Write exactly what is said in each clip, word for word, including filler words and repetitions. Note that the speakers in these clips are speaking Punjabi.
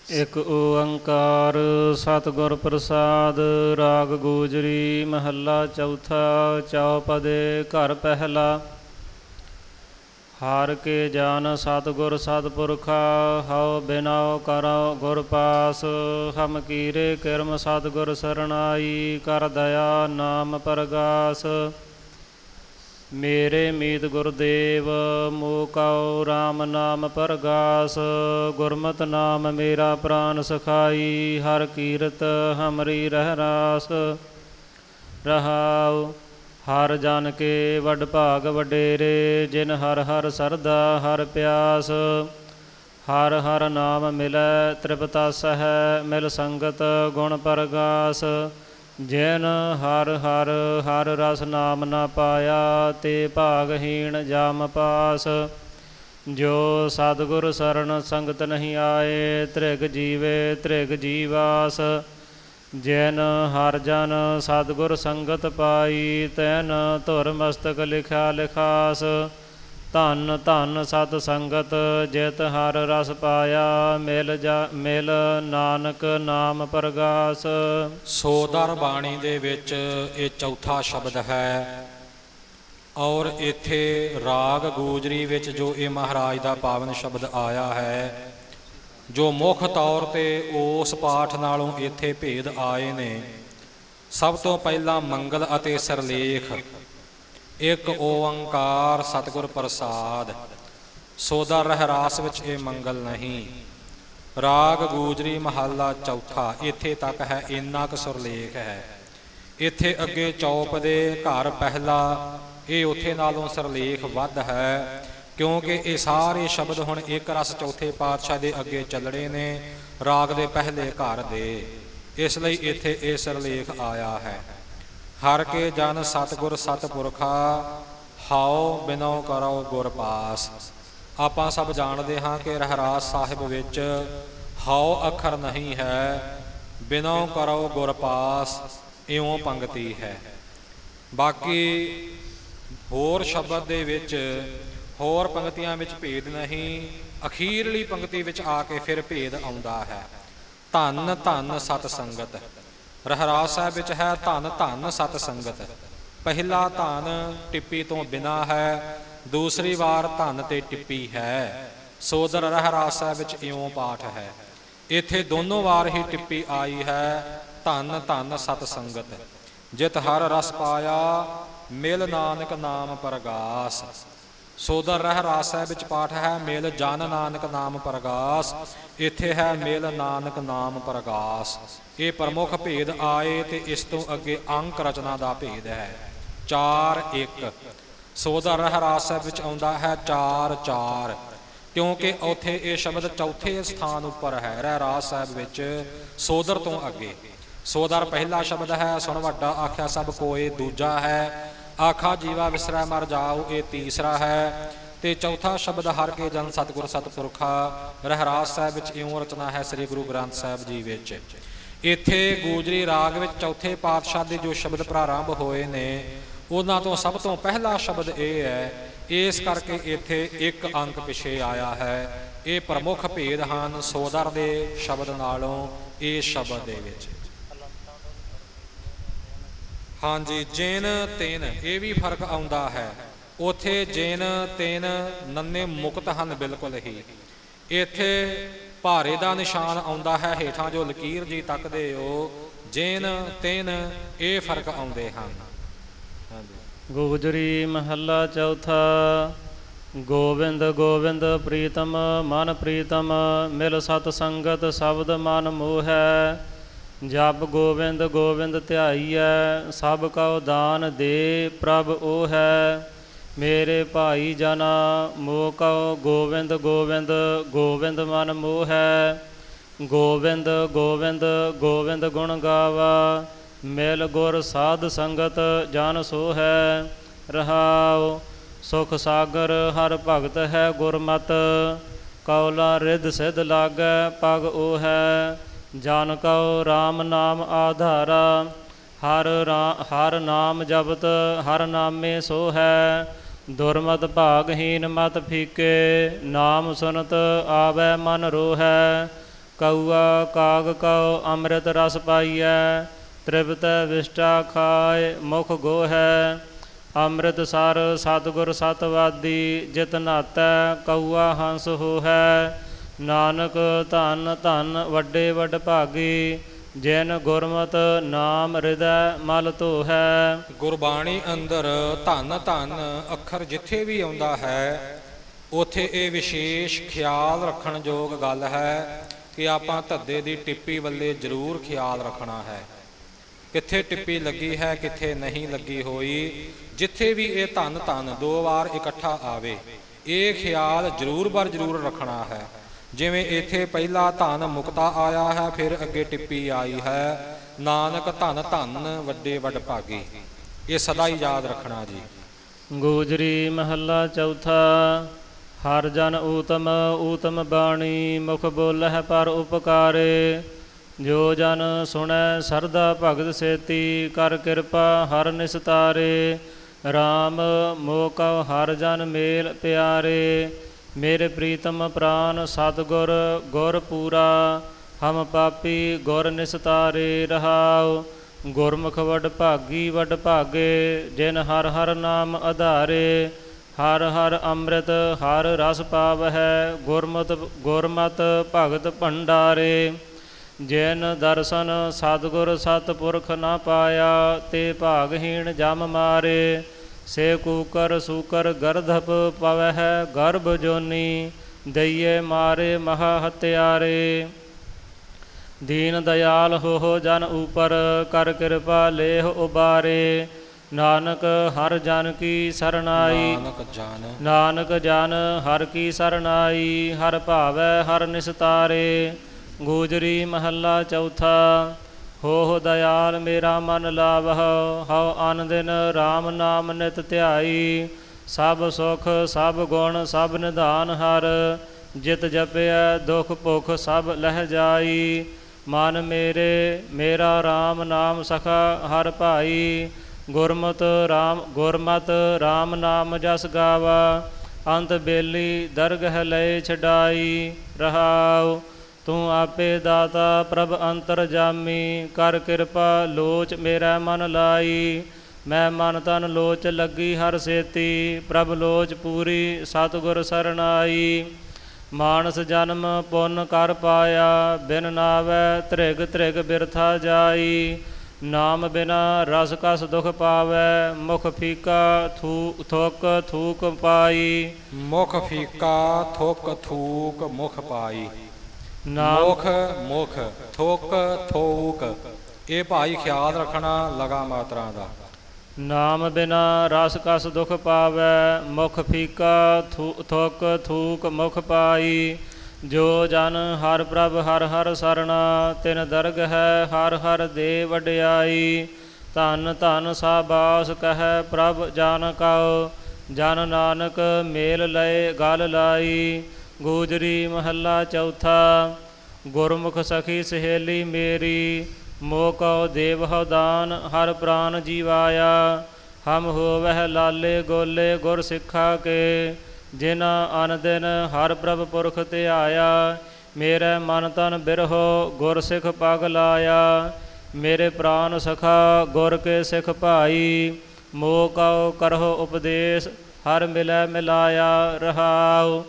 ਇੱਕ ਓੰਕਾਰ ਸਤਿਗੁਰ ਪ੍ਰਸਾਦ। ਰਾਗ ਗੋਜਰੀ ਮਹੱਲਾ ਚੌਥਾ। ਚੌਪਦੇ ਘਰ ਪਹਿਲਾ। ਹਾਰ ਕੇ ਜਾਨ ਸਤਿਗੁਰ ਸਤਿਪੁਰਖਾ, ਹਉ ਬਿਨਉ ਕਰਉ ਗੁਰ ਪਾਸ। ਹਮ ਕੀਰੇ ਕਿਰਮ ਸਤਿਗੁਰ ਸਰਣਾਈ, ਕਰ ਦਇਆ ਨਾਮ ਪਰਗਾਸ। ਮੇਰੇ ਮੀਤ ਗੁਰਦੇਵ ਮੋਹ ਕਉ ਰਾਮ ਨਾਮ ਪਰਗਾਸ। ਗੁਰਮਤਿ ਨਾਮ ਮੇਰਾ ਪ੍ਰਾਨ ਸਖਾਈ, ਹਰ ਕੀਰਤ ਹਮਰੀ ਰਹਿ ਰਾਸ। ਰਹਾਉ ਹਰ ਜਨ ਕੇ ਵੱਡ ਭਾਗ ਵਡੇਰੇ, ਜਿਨ ਹਰ ਹਰ ਸਰਦਾ ਹਰ ਪਿਆਸ। ਹਰ ਹਰ ਨਾਮ ਮਿਲੈ ਤ੍ਰਿਪਤਾਸਹਿ, ਮਿਲ ਸੰਗਤ ਗੁਣ ਪਰਗਾਸ। ਜਿਨ ਹਰ ਹਰ ਹਰ ਰਸ ਨਾਮ ਨਾ ਪਾਇਆ, ਤੇ ਭਾਗਹੀਣ ਜਾਮ ਪਾਸ। ਜੋ ਸਤਿਗੁਰ ਸਰਣ ਸੰਗਤ ਨਹੀਂ ਆਏ, ਤ੍ਰਿਗ ਜੀਵੇ ਤ੍ਰਿਗ ਜੀਵਾਸ। ਜਿਨ ਹਰ ਜਨ ਸਤਿਗੁਰ ਸੰਗਤ ਪਾਈ, ਤੈਨ ਧੁਰ ਮਸਤਕ ਲਿਖਿਆ ਲਿਖਾਸ। ਧੰਨ ਧੰਨ ਸਤ ਸੰਗਤ ਜਿਤ ਹਰ ਰਸ ਪਾਇਆ, ਮਿਲ ਜਾ ਮਿਲ ਨਾਨਕ ਨਾਮ ਪਰਗਾਸ। ਸੋਦਰ ਬਾਣੀ ਦੇ ਵਿੱਚ ਇਹ ਚੌਥਾ ਸ਼ਬਦ ਹੈ, ਔਰ ਇੱਥੇ ਰਾਗ ਗੋਜਰੀ ਵਿੱਚ ਜੋ ਇਹ ਮਹਾਰਾਜ ਦਾ ਪਾਵਨ ਸ਼ਬਦ ਆਇਆ ਹੈ, ਜੋ ਮੁੱਖ ਤੌਰ 'ਤੇ ਉਸ ਪਾਠ ਨਾਲੋਂ ਇੱਥੇ ਭੇਦ ਆਏ ਨੇ। ਸਭ ਤੋਂ ਪਹਿਲਾਂ ਮੰਗਲ ਅਤੇ ਸਿਰਲੇਖ। ਇੱਕ ਓੰਕਾਰ ਸਤਿਗੁਰ ਪ੍ਰਸਾਦ। ਸੋਦਰ ਰਹਿਰਾਸ ਵਿੱਚ ਇਹ ਮੰਗਲ ਨਹੀਂ। ਰਾਗ ਗੋਜਰੀ ਮਹੱਲਾ ਚੌਥਾ, ਇੱਥੇ ਤੱਕ ਹੈ, ਇੰਨਾ ਕੁ ਸੁਰਲੇਖ ਹੈ। ਇੱਥੇ ਅੱਗੇ ਚੌਪ ਦੇ ਘਰ ਪਹਿਲਾ, ਇਹ ਉੱਥੇ ਨਾਲੋਂ ਸਿਰਲੇਖ ਵੱਧ ਹੈ, ਕਿਉਂਕਿ ਇਹ ਸਾਰੇ ਸ਼ਬਦ ਹੁਣ ਇੱਕ ਰਸ ਚੌਥੇ ਪਾਤਸ਼ਾਹ ਦੇ ਅੱਗੇ ਚੱਲਣੇ ਨੇ, ਰਾਗ ਦੇ ਪਹਿਲੇ ਘਰ ਦੇ। ਇਸ ਲਈ ਇੱਥੇ ਇਹ ਸਿਰਲੇਖ ਆਇਆ ਹੈ। ਹਰ ਕੇ ਜਨ ਸਤਿਗੁਰ ਸਤਿਪੁਰਖਾ, ਹਉ ਬਿਨਉ ਕਰਉ ਗੁਰ ਪਾਸ। ਆਪਾਂ ਸਭ ਜਾਣਦੇ ਹਾਂ ਕਿ ਰਹਿਰਾਸ ਸਾਹਿਬ ਵਿੱਚ ਹਉ ਅੱਖਰ ਨਹੀਂ ਹੈ, ਬਿਨਉ ਕਰਉ ਗੁਰ ਪਾਸ ਇਉਂ ਪੰਗਤੀ ਹੈ। ਬਾਕੀ ਹੋਰ ਸ਼ਬਦ ਦੇ ਵਿੱਚ ਹੋਰ ਪੰਗਤੀਆਂ ਵਿੱਚ ਭੇਦ ਨਹੀਂ, ਅਖੀਰਲੀ ਪੰਗਤੀ ਵਿੱਚ ਆ ਕੇ ਫਿਰ ਭੇਦ ਆਉਂਦਾ ਹੈ। ਧੰਨ ਧੰਨ ਸਤ ਸੰਗਤ। ਰਹਿਰਾਸ ਸਾਹਿਬ ਵਿੱਚ ਹੈ ਧੰਨ ਧੰਨ ਸਤ ਸੰਗਤ। ਪਹਿਲਾ ਧੰਨ ਟਿੱਪੀ ਤੋਂ ਬਿਨਾਂ ਹੈ, ਦੂਸਰੀ ਵਾਰ ਧੰਨ ਤੇ ਟਿੱਪੀ ਹੈ। ਸੋਦਰ ਰਹਿਰਾਸ ਸਾਹਿਬ ਵਿੱਚ ਇਉਂ ਪਾਠ ਹੈ। ਇੱਥੇ ਦੋਨੋਂ ਵਾਰ ਹੀ ਟਿੱਪੀ ਆਈ ਹੈ, ਧੰਨ ਧੰਨ ਸਤ ਸੰਗਤ ਜਿਤ ਹਰ ਰਸ ਪਾਇਆ, ਮਿਲ ਨਾਨਕ ਨਾਮ ਪਰਗਾਸ। ਸੋਦਰ ਰਹਿਰਾਸ ਸਾਹਿਬ ਵਿੱਚ ਪਾਠ ਹੈ ਮਿਲ ਜਨ ਨਾਨਕ ਨਾਮ ਪਰਗਾਸ, ਇੱਥੇ ਹੈ ਮਿਲ ਨਾਨਕ ਨਾਮ ਪਰਗਾਸ। ਇਹ ਪ੍ਰਮੁੱਖ ਭੇਦ ਆਏ ਤੇ ਇਸ ਤੋਂ ਅੱਗੇ ਅੰਕ ਰਚਨਾ ਦਾ ਭੇਦ ਹੈ। ਚਾਰ ਇੱਕ। ਸੋਦਰ ਰਹਿਰਾਸ ਸਾਹਿਬ ਵਿੱਚ ਆਉਂਦਾ ਹੈ ਚਾਰ ਚਾਰ, ਕਿਉਂਕਿ ਉੱਥੇ ਇਹ ਸ਼ਬਦ ਚੌਥੇ ਸਥਾਨ ਉੱਪਰ ਹੈ ਰਹਿਰਾਸ ਸਾਹਿਬ ਵਿੱਚ, ਸੋਦਰ ਤੋਂ ਅੱਗੇ। ਸੋਦਰ ਪਹਿਲਾ ਸ਼ਬਦ ਹੈ, ਸੁਣ ਵੱਡਾ ਆਖਿਆ ਸਭ ਕੋਏ ਦੂਜਾ ਹੈ, ਆਖਾ ਜੀਵਾ ਵਿਸਰੈ ਮਰ ਜਾਉ ਇਹ ਤੀਸਰਾ ਹੈ, ਤੇ ਚੌਥਾ ਸ਼ਬਦ ਹਰ ਕੇ ਜਨ ਸਤਿਗੁਰ ਸਤਿਪੁਰਖਾ ਰਹਿਰਾਸ ਸਾਹਿਬ ਵਿੱਚ ਇਉਂ ਰਚਨਾ ਹੈ ਸ੍ਰੀ ਗੁਰੂ ਗ੍ਰੰਥ ਸਾਹਿਬ ਜੀ ਵਿੱਚ। ਇੱਥੇ ਗੋਜਰੀ ਰਾਗ ਵਿੱਚ ਚੌਥੇ ਪਾਤਸ਼ਾਹ ਦੇ ਜੋ ਸ਼ਬਦ ਪ੍ਰਾਰੰਭ ਹੋਏ ਨੇ, ਉਹਨਾਂ ਤੋਂ ਸਭ ਤੋਂ ਪਹਿਲਾ ਸ਼ਬਦ ਇਹ ਹੈ, ਇਸ ਕਰਕੇ ਇੱਥੇ ਇੱਕ ਅੰਕ ਪਿੱਛੇ ਆਇਆ ਹੈ। ਇਹ ਪ੍ਰਮੁੱਖ ਭੇਦ ਹਨ ਸੋਦਰ ਦੇ ਸ਼ਬਦ ਨਾਲੋਂ ਇਸ ਸ਼ਬਦ ਦੇ ਵਿੱਚ। ਹਾਂਜੀ, ਜਿਨ ਤਿਨ ਇਹ ਵੀ ਫਰਕ ਆਉਂਦਾ ਹੈ। ਉੱਥੇ ਜਿਨ ਤਿਨ ਨੰਨੇ ਮੁਕਤ ਹਨ ਬਿਲਕੁਲ ਹੀ, ਇੱਥੇ ਭਾਰੇ ਦਾ ਨਿਸ਼ਾਨ ਆਉਂਦਾ ਹੈ ਹੇਠਾਂ ਜੋ ਲਕੀਰ ਜੀ ਤੱਕਦੇ ਹੋ, ਜਿਨ ਤਿਨ ਇਹ ਫਰਕ ਆਉਂਦੇ ਹਨ। ਗੋਜਰੀ ਮਹੱਲਾ ਚੌਥਾ। ਗੋਬਿੰਦ ਗੋਬਿੰਦ ਪ੍ਰੀਤਮ ਮਨ ਪ੍ਰੀਤਮ, ਮਿਲ ਸਤ ਸੰਗਤ ਸ਼ਬਦ ਮਨ ਮੋਹੈ। ਜਪ ਗੋਬਿੰਦ ਗੋਬਿੰਦ ਧਿਆਈਐ, ਸਭ ਕਉ ਦਾਨ ਦੇ ਪ੍ਰਭ ਉਹ ਹੈ। ਮੇਰੇ ਭਾਈ ਜਨਾ ਮੋਹ ਕਉ ਗੋਬਿੰਦ ਗੋਬਿੰਦ, ਗੋਬਿੰਦ ਮਨ ਮੋਹੈ। ਗੋਬਿੰਦ ਗੋਬਿੰਦ ਗੋਬਿੰਦ ਗੁਣ ਗਾਵਾ, ਮਿਲ ਗੁਰ ਸਾਧ ਸੰਗਤ ਜਨ ਸੋਹੈ। ਰਹਾਉ ਸੁਖ ਸਾਗਰ ਹਰ ਭਗਤ ਹੈ ਗੁਰਮਤਿ, ਕਉਲਾ ਰਿੱਧ ਸਿੱਧ ਲਾਗੈ ਪਗ ਉਹ ਹੈ। ਜਨ ਕਉ ਰਾਮ ਨਾਮ ਆਧਾਰਾ, ਹਰ ਰਾ ਹਰ ਨਾਮ ਜਪਤ ਹਰ ਨਾਮੇ ਸੋ ਹੈ। ਦੁਰਮਤ ਭਾਗਹੀਨ ਮਤ ਫੀਕੇ, ਨਾਮ ਸੁਨਤ ਆਵੈ ਮਨ ਰੋਹੈ। ਕਊਆ ਕਾਗ ਕਉ ਅੰਮ੍ਰਿਤ ਰਸ ਪਾਈਐ, ਤ੍ਰਿਪਤ ਵਿਸ਼ਟਾ ਖਾਏ ਮੁਖ ਗੋਹੈ। ਅੰਮ੍ਰਿਤ ਸਰ ਸਤਿਗੁਰ ਸਤਵਾਦੀ, ਜਿਤ ਨਾਤੈ ਕਊਆ ਹੰਸ ਹੋਹੈ। ਨਾਨਕ ਧੰਨ ਧੰਨ ਵੱਡੇ ਵਡ ਭਾਗੀ, ਜਿਨ ਗੁਰਮਤਿ ਨਾਮ ਹਿਰਦੈ ਮਲ ਧੋਹੈ। ਗੁਰਬਾਣੀ ਅੰਦਰ ਧੰਨ ਧੰਨ ਅੱਖਰ ਜਿੱਥੇ ਵੀ ਆਉਂਦਾ ਹੈ ਉਥੇ ਇਹ ਵਿਸ਼ੇਸ਼ ਖਿਆਲ ਰੱਖਣ ਯੋਗ ਗੱਲ ਹੈ ਕਿ ਆਪਾਂ ਧੱਦੇ ਦੀ ਟਿੱਪੀ ਵੱਲੇ ਜ਼ਰੂਰ ਖਿਆਲ ਰੱਖਣਾ ਹੈ। ਕਿੱਥੇ ਟਿੱਪੀ ਲੱਗੀ ਹੈ, ਕਿੱਥੇ ਨਹੀਂ ਲੱਗੀ ਹੋਈ। ਜਿੱਥੇ ਵੀ ਇਹ ਧੰਨ ਧੰਨ ਦੋ ਵਾਰ ਇਕੱਠਾ ਆਵੇ, ਇਹ ਖਿਆਲ ਜ਼ਰੂਰ ਬਰ ਜ਼ਰੂਰ ਰੱਖਣਾ ਹੈ। ਜਿਵੇਂ ਇੱਥੇ ਪਹਿਲਾ ਧੰਨ ਮੁਕਤਾ ਆਇਆ ਹੈ, ਫਿਰ ਅੱਗੇ ਟਿੱਪੀ ਆਈ ਹੈ ਨਾਨਕ ਧੰਨ ਧੰਨ ਵੱਡੇ ਵਡ ਭਾਗੀ। ਇਹ ਸਦਾ ਹੀ ਯਾਦ ਰੱਖਣਾ ਜੀ। ਗੋਜਰੀ ਮਹੱਲਾ ਚੌਥਾ। ਹਰ ਜਨ ਊਤਮ ਊਤਮ ਬਾਣੀ, ਮੁਖ ਬੋਲਹਿ ਪਰ ਉਪਕਾਰੇ। ਜੋ ਜਨ ਸੁਣੈ ਸਰਦਾ ਭਗਤ ਸੇਤੀ, ਕਰ ਕਿਰਪਾ ਹਰ ਨਿਸਤਾਰੇ। ਰਾਮ ਮੋਹ ਕਉ ਹਰ ਜਨ ਮੇਲ ਪਿਆਰੇ, ਮੇਰੇ ਪ੍ਰੀਤਮ ਪ੍ਰਾਨ ਸਤਿਗੁਰ ਗੁਰ ਪੂਰਾ। ਹਮ ਪਾਪੀ ਗੁਰ ਨਿਸਤਾਰੇ ਰਹਾਉ, ਗੁਰਮੁਖ ਵਡ ਭਾਗੀ ਵਡ ਭਾਗੇ। ਜਿਨ ਹਰ ਹਰ ਨਾਮ ਆਧਾਰੇ, ਹਰ ਹਰ ਅੰਮ੍ਰਿਤ ਹਰ ਰਸ ਪਾਵਹਿ। ਗੁਰਮਤਿ ਗੁਰਮਤਿ ਭਗਤ ਭੰਡਾਰੇ, ਜਿਨ ਦਰਸ਼ਨ ਸਤਿਗੁਰ ਸਤਿਪੁਰਖ ਨਾ ਪਾਇਆ। ਤੇ ਭਾਗਹੀਣ ਜਮ ਮਾਰੇ, ਸੇ ਕੂਕਰ ਸੂਕਰ ਗਰਧਪ ਪਵਹਿ ਗਰਭ ਜੋਨੀ। ਦਈਏ ਮਾਰੇ ਮਹਾ ਹਤਿਆਰੇ, ਦੀਨ ਦਇਆਲ ਹੋ ਜਨ ਉਪਰ। ਕਰ ਕਿਰਪਾ ਲੇਹ ਉਬਾਰੇ, ਨਾਨਕ ਹਰ ਜਨ ਕੀ ਸਰਨਾਈ। ਨਾਨਕ ਜਨ ਨਾਨਕ ਜਨ ਹਰ ਕੀ ਸਰਨਾਈ, ਹਰ ਭਾਵੈ ਹਰ ਨਿਸਤਾਰੇ। ਗੋਜਰੀ ਮਹੱਲਾ ਚੌਥਾ। ਹੋ ਦਇਆਲ ਮੇਰਾ ਮਨ ਲਾਵਹੁ, ਹਉ ਅਨ ਦਿਨ ਰਾਮ ਨਾਮ ਨਿਤ ਧਿਆਈ। ਸਭ ਸੁਖ ਸਭ ਗੁਣ ਸਭ ਨਿਧਾਨ ਹਰ, ਜਿਤ ਜਪਿਐ ਦੁਖ ਭੁਖ ਸਭ ਲਹਿ ਜਾਈ। ਮਨ ਮੇਰੇ ਮੇਰਾ ਰਾਮ ਨਾਮ ਸਖਾ ਹਰ ਭਾਈ। ਗੁਰਮਤਿ ਰਾਮ ਗੁਰਮਤਿ ਰਾਮ ਨਾਮ ਜਸ ਗਾਵਾ, ਅੰਤ ਬੇਲੀ ਦਰਗਹ ਲਏ ਛਡਾਈ। ਰਹਾਉ ਤੂੰ ਆਪੇ ਦਾਤਾ ਪ੍ਰਭ ਅੰਤਰ ਜਾਮੀ, ਕਰ ਕਿਰਪਾ ਲੋਚ ਮੇਰਾ ਮਨ ਲਾਈ। ਮੈਂ ਮਨ ਤਨ ਲੋਚ ਲੱਗੀ ਹਰ ਸੇਤੀ, ਪ੍ਰਭ ਲੋਚ ਪੂਰੀ ਸਤਿਗੁਰ ਸਰਨਾਈ। ਮਾਨਸ ਜਨਮ ਪੁੰਨ ਕਰ ਪਾਇਆ, ਬਿਨ ਨਾਵੈ ਧ੍ਰਿਗ ਧ੍ਰਿਗ ਬਿਰਥਾ ਜਾਈ। ਨਾਮ ਬਿਨਾ ਰਸ ਕਸ ਦੁਖ ਪਾਵੈ, ਮੁਖ ਫੀਕਾ ਥੂ ਥੁਕ ਥੂਕ ਪਾਈ। ਮੁਖ ਫੀਕਾ ਥੁਕ ਥੂਕ ਮੁਖ ਪਾਈ। ਨਾਮ ਮੁਖ ਮੁਖ ਥੁਕ ਥੂਕ, ਇਹ ਭਾਈ ਖਿਆਲ ਰੱਖਣਾ ਲਗਾ ਮਾਤਰਾ ਦਾ। ਨਾਮ ਬਿਨਾ ਰਸ ਕਸ ਦੁਖ ਪਾਵੈ, ਮੁਖ ਫੀਕਾ ਥੂ ਥੁਕ ਥੂਕ ਮੁਖ ਪਾਈ। ਜੋ ਜਨ ਹਰ ਪ੍ਰਭ ਹਰ ਹਰ ਸਰਣਾ, ਤਿਨ ਦਰਗ ਹੈ ਹਰ ਹਰ ਦੇ ਵਡਿਆਈ। ਧੰਨ ਧੰਨ ਸਾਬਾਸ ਕਹੈ ਪ੍ਰਭ ਜਨ ਕਉ, ਜਨ ਨਾਨਕ ਮੇਲ ਲਏ ਗਲ ਲਾਈ। ਗੋਜਰੀ ਮਹੱਲਾ ਚੌਥਾ। ਗੁਰਮੁਖ ਸਖੀ ਸਹੇਲੀ ਮੇਰੀ, ਮੋਹ ਕਉ ਦੇਵਹੁ ਦਾਨ ਹਰ ਪ੍ਰਾਨ ਜੀਵਾਇਆ। ਹਮ ਹੋਵਹਿ ਲਾਲੇ ਗੋਲੇ ਗੁਰ ਸਿੱਖਾ ਕੇ, ਜਿਨਾ ਅਨ ਦਿਨ ਹਰ ਪ੍ਰਭ ਪੁਰਖ ਧਿਆਇਆ। ਮੇਰੇ ਮਨ ਤਨ ਬਿਰਹੋ ਗੁਰ ਸਿੱਖ ਪਗ ਲਾਇਆ। ਮੇਰੇ ਪ੍ਰਾਨ ਸਖਾ ਗੁਰ ਕੇ ਸਿੱਖ ਭਾਈ। ਮੋਹ ਕਉ ਕਰਹੁ ਉਪਦੇਸ਼ ਹਰ ਮਿਲੈ ਮਿਲਾਇਆ। ਰਹਾਉ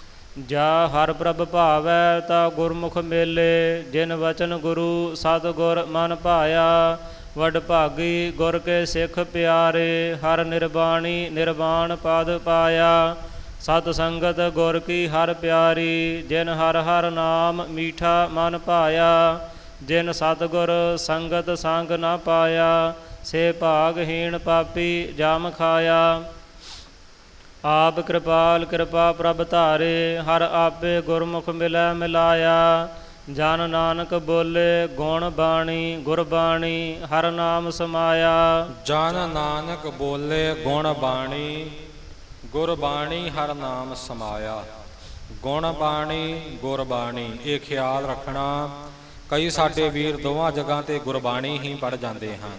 ਜਾ ਹਰ ਪ੍ਰਭ ਭਾਵੈ ਤਾ ਗੁਰਮੁਖ ਮੇਲੇ, ਜਿਨ ਵਚਨ ਗੁਰੂ ਸਤਿਗੁਰ ਮਨ ਭਾਇਆ। ਵਡ ਭਾਗੀ ਗੁਰ ਕੇ ਸਿੱਖ ਪਿਆਰੇ, ਹਰ ਨਿਰਬਾਣੀ ਨਿਰਵਾਣ ਪਦ ਪਾਇਆ। ਸਤ ਸੰਗਤ ਗੁਰ ਕੀ ਹਰ ਪਿਆਰੀ, ਜਿਨ ਹਰ ਹਰ ਨਾਮ ਮੀਠਾ ਮਨ ਭਾਇਆ। ਜਿਨ ਸਤਿਗੁਰ ਸੰਗਤ ਸੰਗ ਨਾ ਪਾਇਆ, ਸੇ ਭਾਗਹੀਣ ਪਾਪੀ ਜਾਮ ਖਾਇਆ। ਆਪ ਕਿਰਪਾਲ ਕਿਰਪਾ ਪ੍ਰਭ ਧਾਰੇ, ਹਰ ਆਪੇ ਗੁਰਮੁਖ ਮਿਲੈ ਮਿਲਾਇਆ। ਜਨ ਨਾਨਕ ਬੋਲੇ ਗੁਣ ਬਾਣੀ ਗੁਰਬਾਣੀ, ਹਰ ਨਾਮ ਸਮਾਇਆ। ਜਨ ਨਾਨਕ ਬੋਲੇ ਗੁਣ ਬਾਣੀ ਗੁਰਬਾਣੀ, ਹਰ ਨਾਮ ਸਮਾਇਆ। ਗੁਣ ਬਾਣੀ ਗੁਰਬਾਣੀ, ਇਹ ਖਿਆਲ ਰੱਖਣਾ। ਕਈ ਸਾਡੇ ਵੀਰ ਦੋਵਾਂ ਜਗ੍ਹਾ ਤੇ ਗੁਰਬਾਣੀ ਹੀ ਪੜ੍ਹ ਜਾਂਦੇ ਹਨ।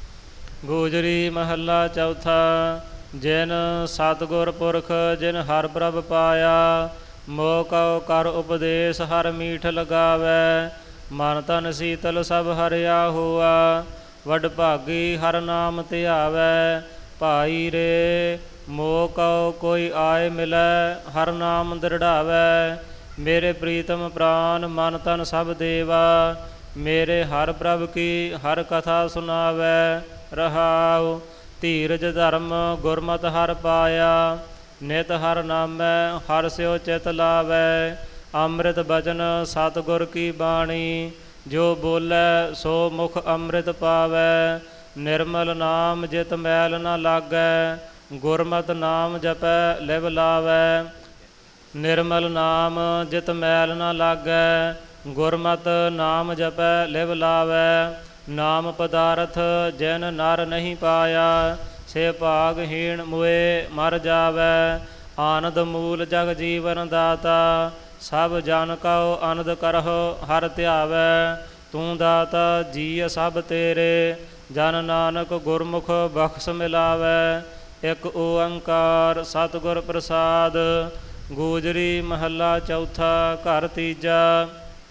ਗੋਜਰੀ ਮਹੱਲਾ ਚੌਥਾ। ਜਿਨ ਸਤਿਗੁਰ ਪੁਰਖ ਜਿਨ ਹਰ ਪ੍ਰਭ ਪਾਇਆ, ਮੋਹ ਕਉ ਕਰ ਉਪਦੇਸ਼ ਹਰ ਮੀਠ ਲਗਾਵੈ। ਮਨ ਤਨ ਸੀਤਲ ਸਭ ਹਰਿਆ ਹੋਆ। ਵਡ ਭਾਗੀ ਹਰ ਨਾਮ ਧਿਆਵੈ। ਭਾਈ ਰੇ ਮੋਹ ਕਉ ਕੋਈ ਆਏ ਮਿਲੈ। ਹਰ ਨਾਮ ਦ੍ਰਿੜਾਵੈ। ਮੇਰੇ ਪ੍ਰੀਤਮ ਪ੍ਰਾਨ ਮਨ ਤਨ ਸਭ ਦੇਵਾ। ਮੇਰੇ ਹਰ ਪ੍ਰਭ ਕੀ ਹਰ ਕਥਾ ਸੁਨਾਵੈ। ਰਹਾਉ ਧੀਰਜ ਧਰਮ ਗੁਰਮਤਿ ਹਰ ਪਾਇਆ। ਨਿਤ ਹਰ ਨਾਮੈ ਹਰ ਸਿਉ ਚਿਤ ਲਾਵੈ। ਅੰਮ੍ਰਿਤ ਬਚਨ ਸਤਿਗੁਰ ਕੀ ਬਾਣੀ। ਜੋ ਬੋਲੇ ਸੋ ਮੁਖ ਅੰਮ੍ਰਿਤ ਪਾਵੈ। ਨਿਰਮਲ ਨਾਮ ਜਿਤ ਮੈਲ ਨ ਲਾਗੈ। ਗੁਰਮਤਿ ਨਾਮ ਜਪੈ ਲਿਵ ਲਾਵੈ। ਨਿਰਮਲ ਨਾਮ ਜਿਤ ਮੈਲ ਨ ਲਾਗੈ। ਗੁਰਮਤਿ ਨਾਮ ਜਪੈ ਲਿਵ ਲਾਵੈ। ਨਾਮ ਪਦਾਰਥ ਜਿਨ ਨਰ ਨਹੀਂ ਪਾਇਆ। ਸੇ ਭਾਗਹੀਣ ਮੁਏ ਮਰ ਜਾਵੈ। ਆਨੰਦ ਮੂਲ ਜਗ ਜੀਵਨ ਦਾਤਾ। ਸਭ ਜਨ ਕਉ ਆਨੰਦ ਕਰਹੁ ਹਰ ਧਿਆਵੈ। ਤੂੰ ਦਾਤਾ ਜੀ ਸਭ ਤੇਰੇ। ਜਨ ਨਾਨਕ ਗੁਰਮੁਖ ਬਖਸ਼ ਮਿਲਾਵੈ। ਇੱਕ ਓੰਕਾਰ ਸਤਿਗੁਰ ਪ੍ਰਸਾਦ। ਗੂਜਰੀ ਮਹੱਲਾ ਚੌਥਾ ਘਰ ਤੀਜਾ।